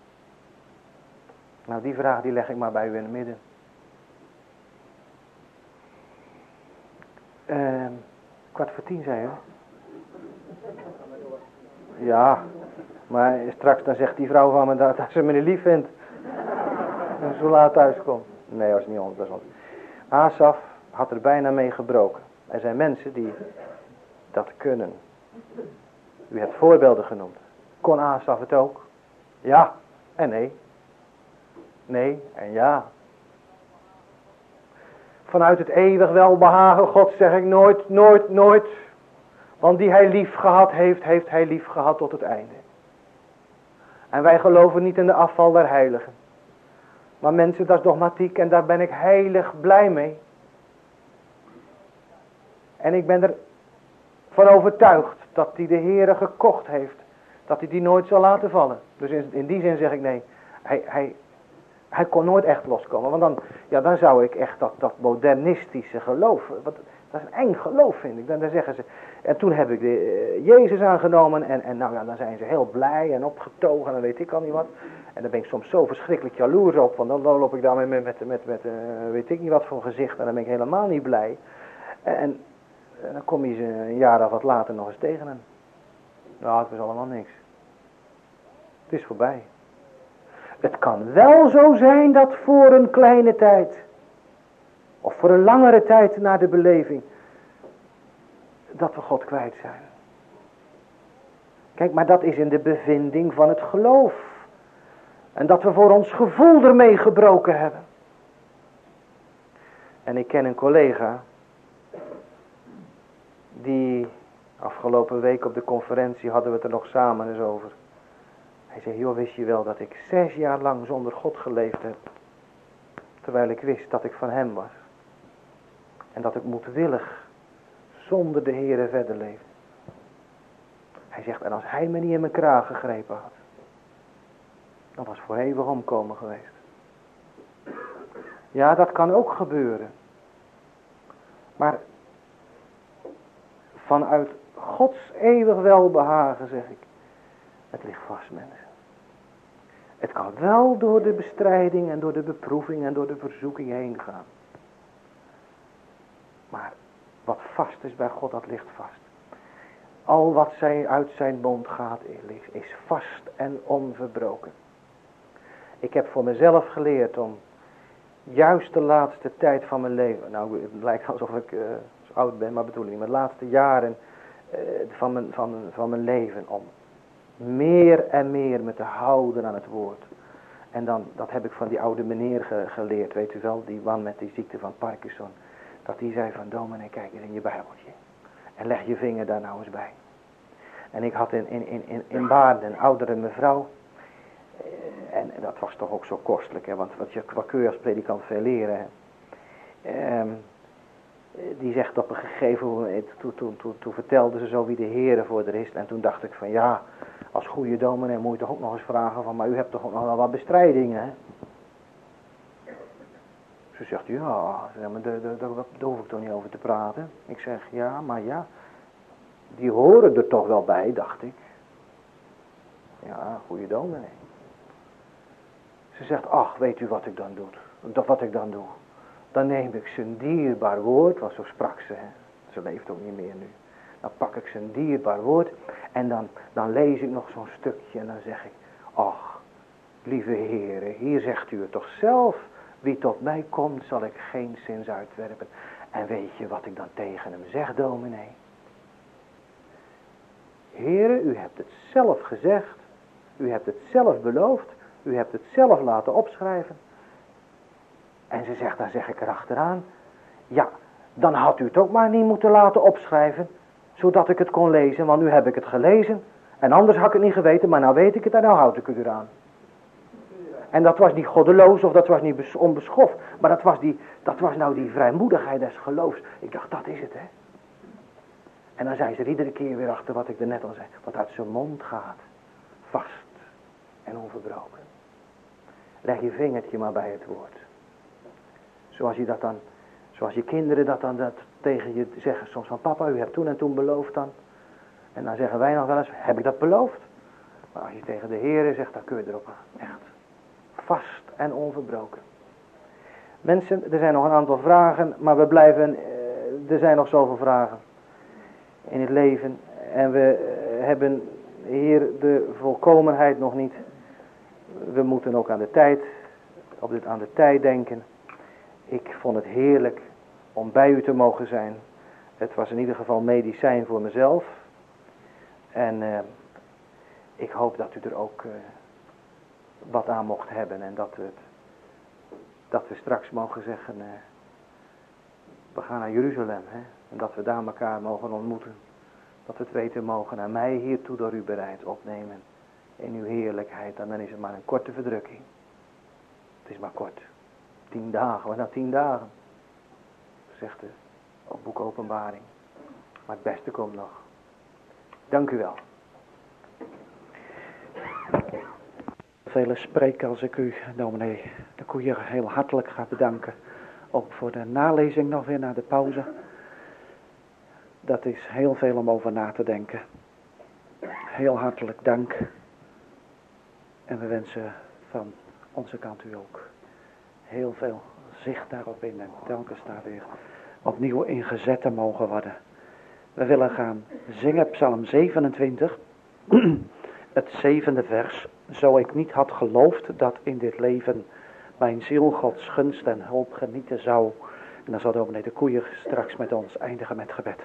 Nou, die vraag die leg ik maar bij u in het midden. 9:15 zei u. Ja, maar straks dan zegt die vrouw van me dat ze me niet lief vindt. En zo laat thuis komt. Nee, dat is niet ons, dat is ons. Asaf had er bijna mee gebroken. Er zijn mensen die dat kunnen. U hebt voorbeelden genoemd. Kon Asaf het ook? Ja en nee. Nee en ja. Vanuit het eeuwig welbehagen God zeg ik nooit, nooit, nooit. Want die hij lief gehad heeft, heeft hij lief gehad tot het einde. En wij geloven niet in de afval der heiligen. Maar mensen, dat is dogmatiek en daar ben ik heilig blij mee. En ik ben ervan overtuigd dat hij de Heere gekocht heeft. Dat hij die nooit zal laten vallen. Dus in die zin zeg ik nee. Hij kon nooit echt loskomen. Want dan zou ik echt dat modernistische geloof. Dat is een eng geloof vind ik. Dan zeggen ze. En toen heb ik Jezus aangenomen. En nou ja, dan zijn ze heel blij en opgetogen. En dan weet ik al niet wat. En dan ben ik soms zo verschrikkelijk jaloers op. Want dan loop ik daarmee met weet ik niet wat voor gezicht. En dan ben ik helemaal niet blij. En dan kom je ze een jaar of wat later nog eens tegen hem. Nou, het was allemaal niks. Het is voorbij. Het kan wel zo zijn dat voor een kleine tijd, of voor een langere tijd na de beleving, dat we God kwijt zijn. Kijk, maar dat is in de bevinding van het geloof. En dat we voor ons gevoel ermee gebroken hebben. En ik ken een collega, die afgelopen week op de conferentie hadden we het er nog samen eens over. Hij zei, joh, wist je wel dat ik 6 jaar lang zonder God geleefd heb. Terwijl ik wist dat ik van hem was. En dat ik moedwillig zonder de Heere verder leefde. Hij zegt, en als hij me niet in mijn kraag gegrepen had, dan was voor eeuwig omkomen geweest. Ja, dat kan ook gebeuren. Maar vanuit Gods eeuwig welbehagen zeg ik, het ligt vast, mensen. Het kan wel door de bestrijding en door de beproeving en door de verzoeking heen gaan. Maar wat vast is bij God, dat ligt vast. Al wat uit zijn mond gaat, is vast en onverbroken. Ik heb voor mezelf geleerd om juist de laatste tijd van mijn leven, nou het lijkt alsof ik zo oud ben, maar bedoel ik niet, maar de laatste jaren van mijn leven, om meer en meer me te houden aan het woord. En dan, dat heb ik van die oude meneer geleerd, weet u wel, die man met die ziekte van Parkinson. Dat die zei van, dominee, kijk eens in je Bijbeltje. En leg je vinger daar nou eens bij. En ik had in Baarden een oudere mevrouw. En dat was toch ook zo kostelijk, hè, want wat kun je als predikant veel leren. Die zegt op een gegeven moment, toen vertelde ze zo wie de Heere voor haar is. En toen dacht ik van ja, als goede dominee moet je toch ook nog eens vragen van, maar u hebt toch ook nog wel wat bestrijdingen, hè? Ze zegt ja, maar daar hoef ik toch niet over te praten. Ik zeg ja, maar ja, die horen er toch wel bij, dacht ik. Ja, goede dominee. Ze zegt, ach, weet u wat ik dan doe? Wat ik dan doe? Dan neem ik zijn dierbaar woord, want zo sprak ze, hè. Ze leeft ook niet meer nu. Dan pak ik zijn dierbaar woord en dan lees ik nog zo'n stukje en dan zeg ik, ach, lieve Heere, hier zegt u het toch zelf, wie tot mij komt zal ik geen zins uitwerpen. En weet je wat ik dan tegen hem zeg, dominee? Heere, u hebt het zelf gezegd, u hebt het zelf beloofd, u hebt het zelf laten opschrijven. En ze zegt, dan zeg ik erachteraan, ja, dan had u het ook maar niet moeten laten opschrijven, zodat ik het kon lezen, want nu heb ik het gelezen. En anders had ik het niet geweten, maar nou weet ik het en nou houd ik het eraan. En dat was niet goddeloos of dat was niet onbeschoft, maar dat was nou die vrijmoedigheid des geloofs. Ik dacht, dat is het, hè. En dan zei ze er iedere keer weer achter wat ik er net al zei, wat uit zijn mond gaat, vast en onverbroken. Leg je vingertje maar bij het woord. Zoals je dat dan Zoals je kinderen dat tegen je zeggen soms van papa, u hebt toen en toen beloofd dan. En dan zeggen wij nog wel eens, heb ik dat beloofd? Maar als je tegen de Heer zegt, dan kun je erop aan. Echt. Vast en onverbroken. Mensen, er zijn nog een aantal vragen, maar we blijven, er zijn nog zoveel vragen in het leven. En we hebben hier de volkomenheid nog niet. We moeten ook aan de tijd, aan de tijd denken. Ik vond het heerlijk om bij u te mogen zijn. Het was in ieder geval medicijn voor mezelf. En ik hoop dat u er ook wat aan mocht hebben. En dat we straks mogen zeggen, we gaan naar Jeruzalem. Hè? En dat we daar elkaar mogen ontmoeten. Dat we het weten mogen en mij hiertoe door u bereid opnemen. In uw heerlijkheid. En dan is het maar een korte verdrukking. Het is maar kort. 10 dagen, wat nou 10 dagen? Zegt het op boek Openbaring. Maar het beste komt nog. Dank u wel. Vele spreken als ik u, dominee de Koeier, heel hartelijk ga bedanken. Ook voor de nalezing nog weer na de pauze. Dat is heel veel om over na te denken. Heel hartelijk dank. En we wensen van onze kant u ook heel veel zicht daarop in. En telkens daar weer opnieuw ingezet te mogen worden. We willen gaan zingen Psalm 27. Het 7e vers. Zo ik niet had geloofd dat in dit leven mijn ziel Gods gunst en hulp genieten zou. En dan zal dominee de Koeier straks met ons eindigen met gebed.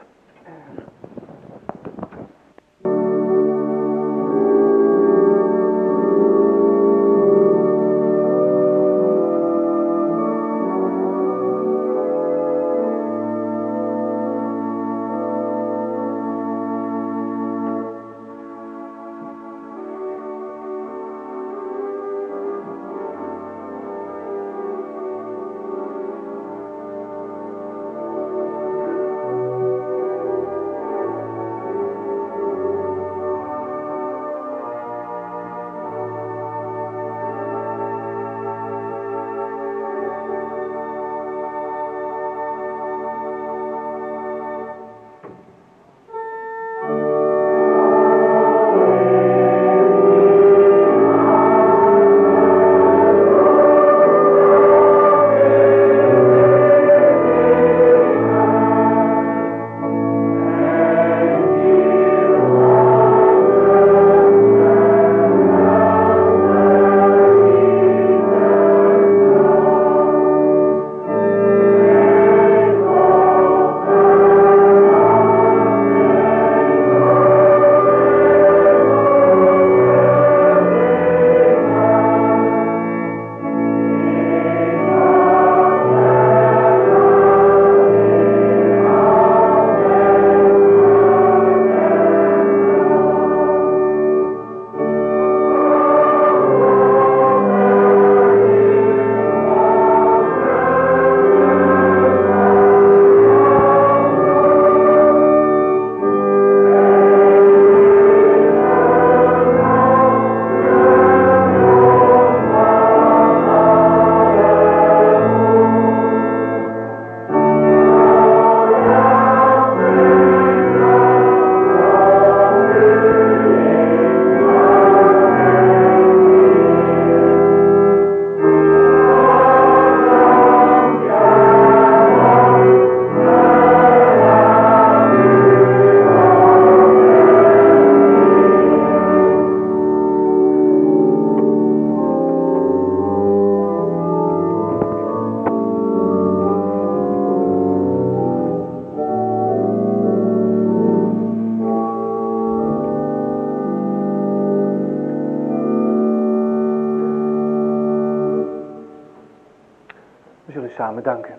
Samen danken.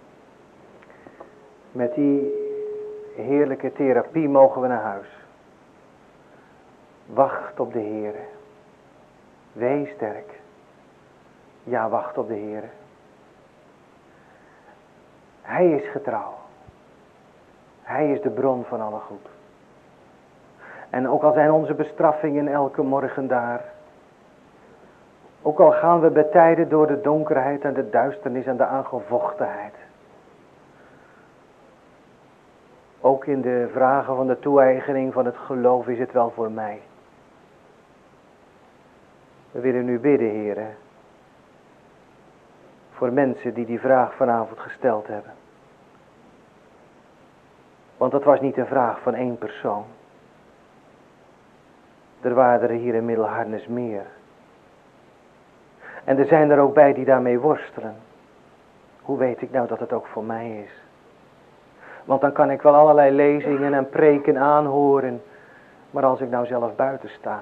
Met die heerlijke therapie mogen we naar huis. Wacht op de Heer. Wees sterk. Ja, wacht op de Heer. Hij is getrouw. Hij is de bron van alle goed. En ook al zijn onze bestraffingen elke morgen daar. Ook al gaan we bij tijden door de donkerheid en de duisternis en de aangevochtenheid. Ook in de vragen van de toe-eigening van het geloof is het wel voor mij. We willen nu bidden, Heere. Voor mensen die die vraag vanavond gesteld hebben. Want dat was niet een vraag van één persoon. Er waren er hier in Middelharnis meer. En er zijn er ook bij die daarmee worstelen. Hoe weet ik nou dat het ook voor mij is? Want dan kan ik wel allerlei lezingen en preken aanhoren. Maar als ik nou zelf buiten sta.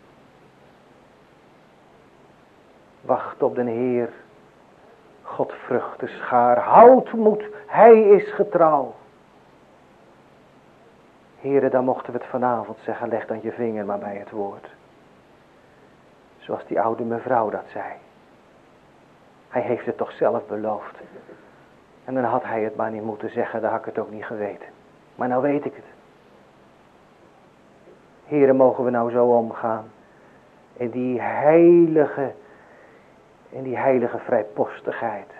Wacht op den Heer. Godvrucht de schaar. Houd moed. Hij is getrouw. Heere, dan mochten we het vanavond zeggen. Leg dan je vinger maar bij het woord. Zoals die oude mevrouw dat zei. Hij heeft het toch zelf beloofd. En dan had hij het maar niet moeten zeggen. Dan had ik het ook niet geweten. Maar nou weet ik het. Heere, mogen we nou zo omgaan. In die heilige vrijpostigheid.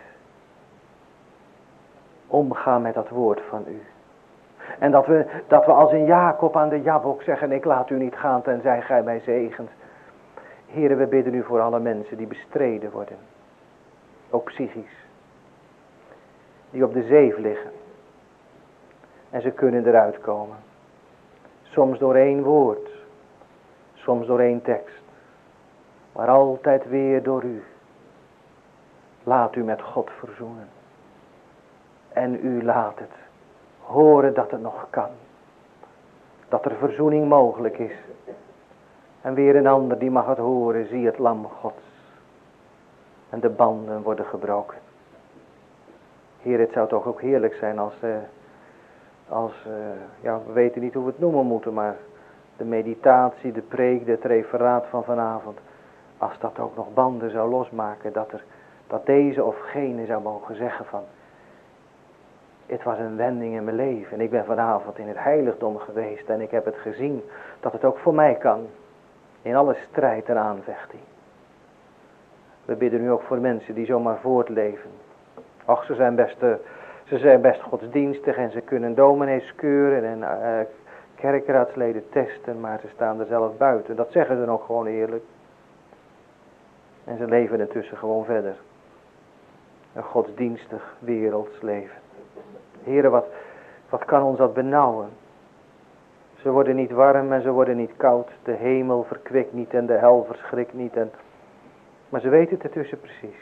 Omgaan met dat woord van u. En dat we als een Jacob aan de Jabok zeggen. Ik laat u niet gaan tenzij gij mij zegent. Heere, we bidden u voor alle mensen die bestreden worden. Ook psychisch. Die op de zeef liggen. En ze kunnen eruit komen. Soms door één woord. Soms door één tekst. Maar altijd weer door u. Laat u met God verzoenen. En u laat het horen dat het nog kan. Dat er verzoening mogelijk is. En weer een ander die mag het horen. Zie het lam Gods. En de banden worden gebroken. Heer, het zou toch ook heerlijk zijn als we weten niet hoe we het noemen moeten, maar de meditatie, de preek, het referaat van vanavond, als dat ook nog banden zou losmaken, dat deze of gene zou mogen zeggen van, het was een wending in mijn leven en ik ben vanavond in het heiligdom geweest en ik heb het gezien dat het ook voor mij kan, in alle strijd en aanvechting. We bidden nu ook voor mensen die zomaar voortleven. Ach, ze zijn best godsdienstig en ze kunnen dominees keuren en kerkraadsleden testen, maar ze staan er zelf buiten. Dat zeggen ze ook gewoon eerlijk. En ze leven ertussen gewoon verder. Een godsdienstig werelds leven. Heren, wat kan ons dat benauwen? Ze worden niet warm en ze worden niet koud. De hemel verkwikt niet en de hel verschrikt niet. Maar ze weten het ertussen precies.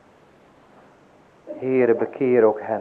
Heere, bekeer ook hen.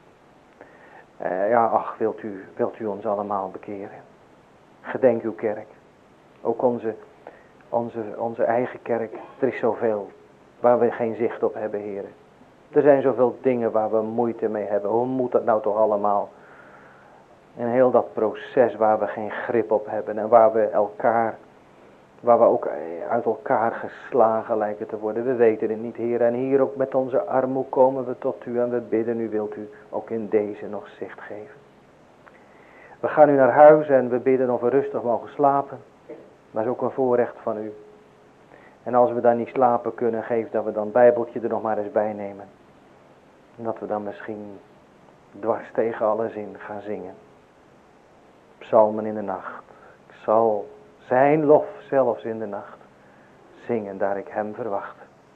Wilt u ons allemaal bekeren. Gedenk uw kerk. Ook onze eigen kerk. Er is zoveel waar we geen zicht op hebben, Heere. Er zijn zoveel dingen waar we moeite mee hebben. Hoe moet dat nou toch allemaal? En heel dat proces waar we geen grip op hebben. En waar we ook uit elkaar geslagen lijken te worden. We weten het niet, Heer. En hier ook met onze armoe komen we tot u. En we bidden u, wilt u ook in deze nog zicht geven. We gaan nu naar huis en we bidden of we rustig mogen slapen. Dat is ook een voorrecht van u. En als we dan niet slapen kunnen, geef dat we dan het Bijbeltje er nog maar eens bij nemen. En dat we dan misschien dwars tegen alles in gaan zingen. Psalmen in de nacht. Ik zal zijn lof zelfs in de nacht zingen, daar ik hem verwacht.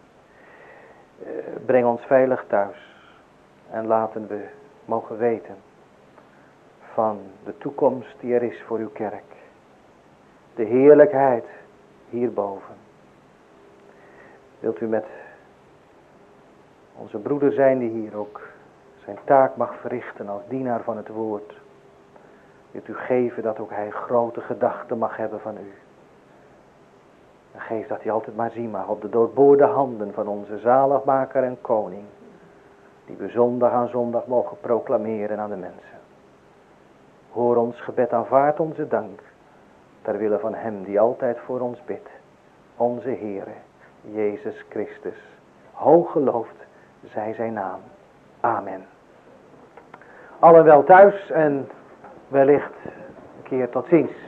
Breng ons veilig thuis. En laten we mogen weten van de toekomst die er is voor uw kerk. De heerlijkheid hierboven. Wilt u met onze broeder zijn die hier ook zijn taak mag verrichten als dienaar van het woord. Wilt u geven dat ook hij grote gedachten mag hebben van u. En geef dat hij altijd maar zien mag op de doorboorde handen van onze zaligmaker en koning. Die we zondag aan zondag mogen proclameren aan de mensen. Hoor ons gebed, aanvaard onze dank. Ter wille van hem die altijd voor ons bidt. Onze Heere, Jezus Christus. Hoog geloofd zij zijn naam. Amen. Allen wel thuis en wellicht een keer tot ziens.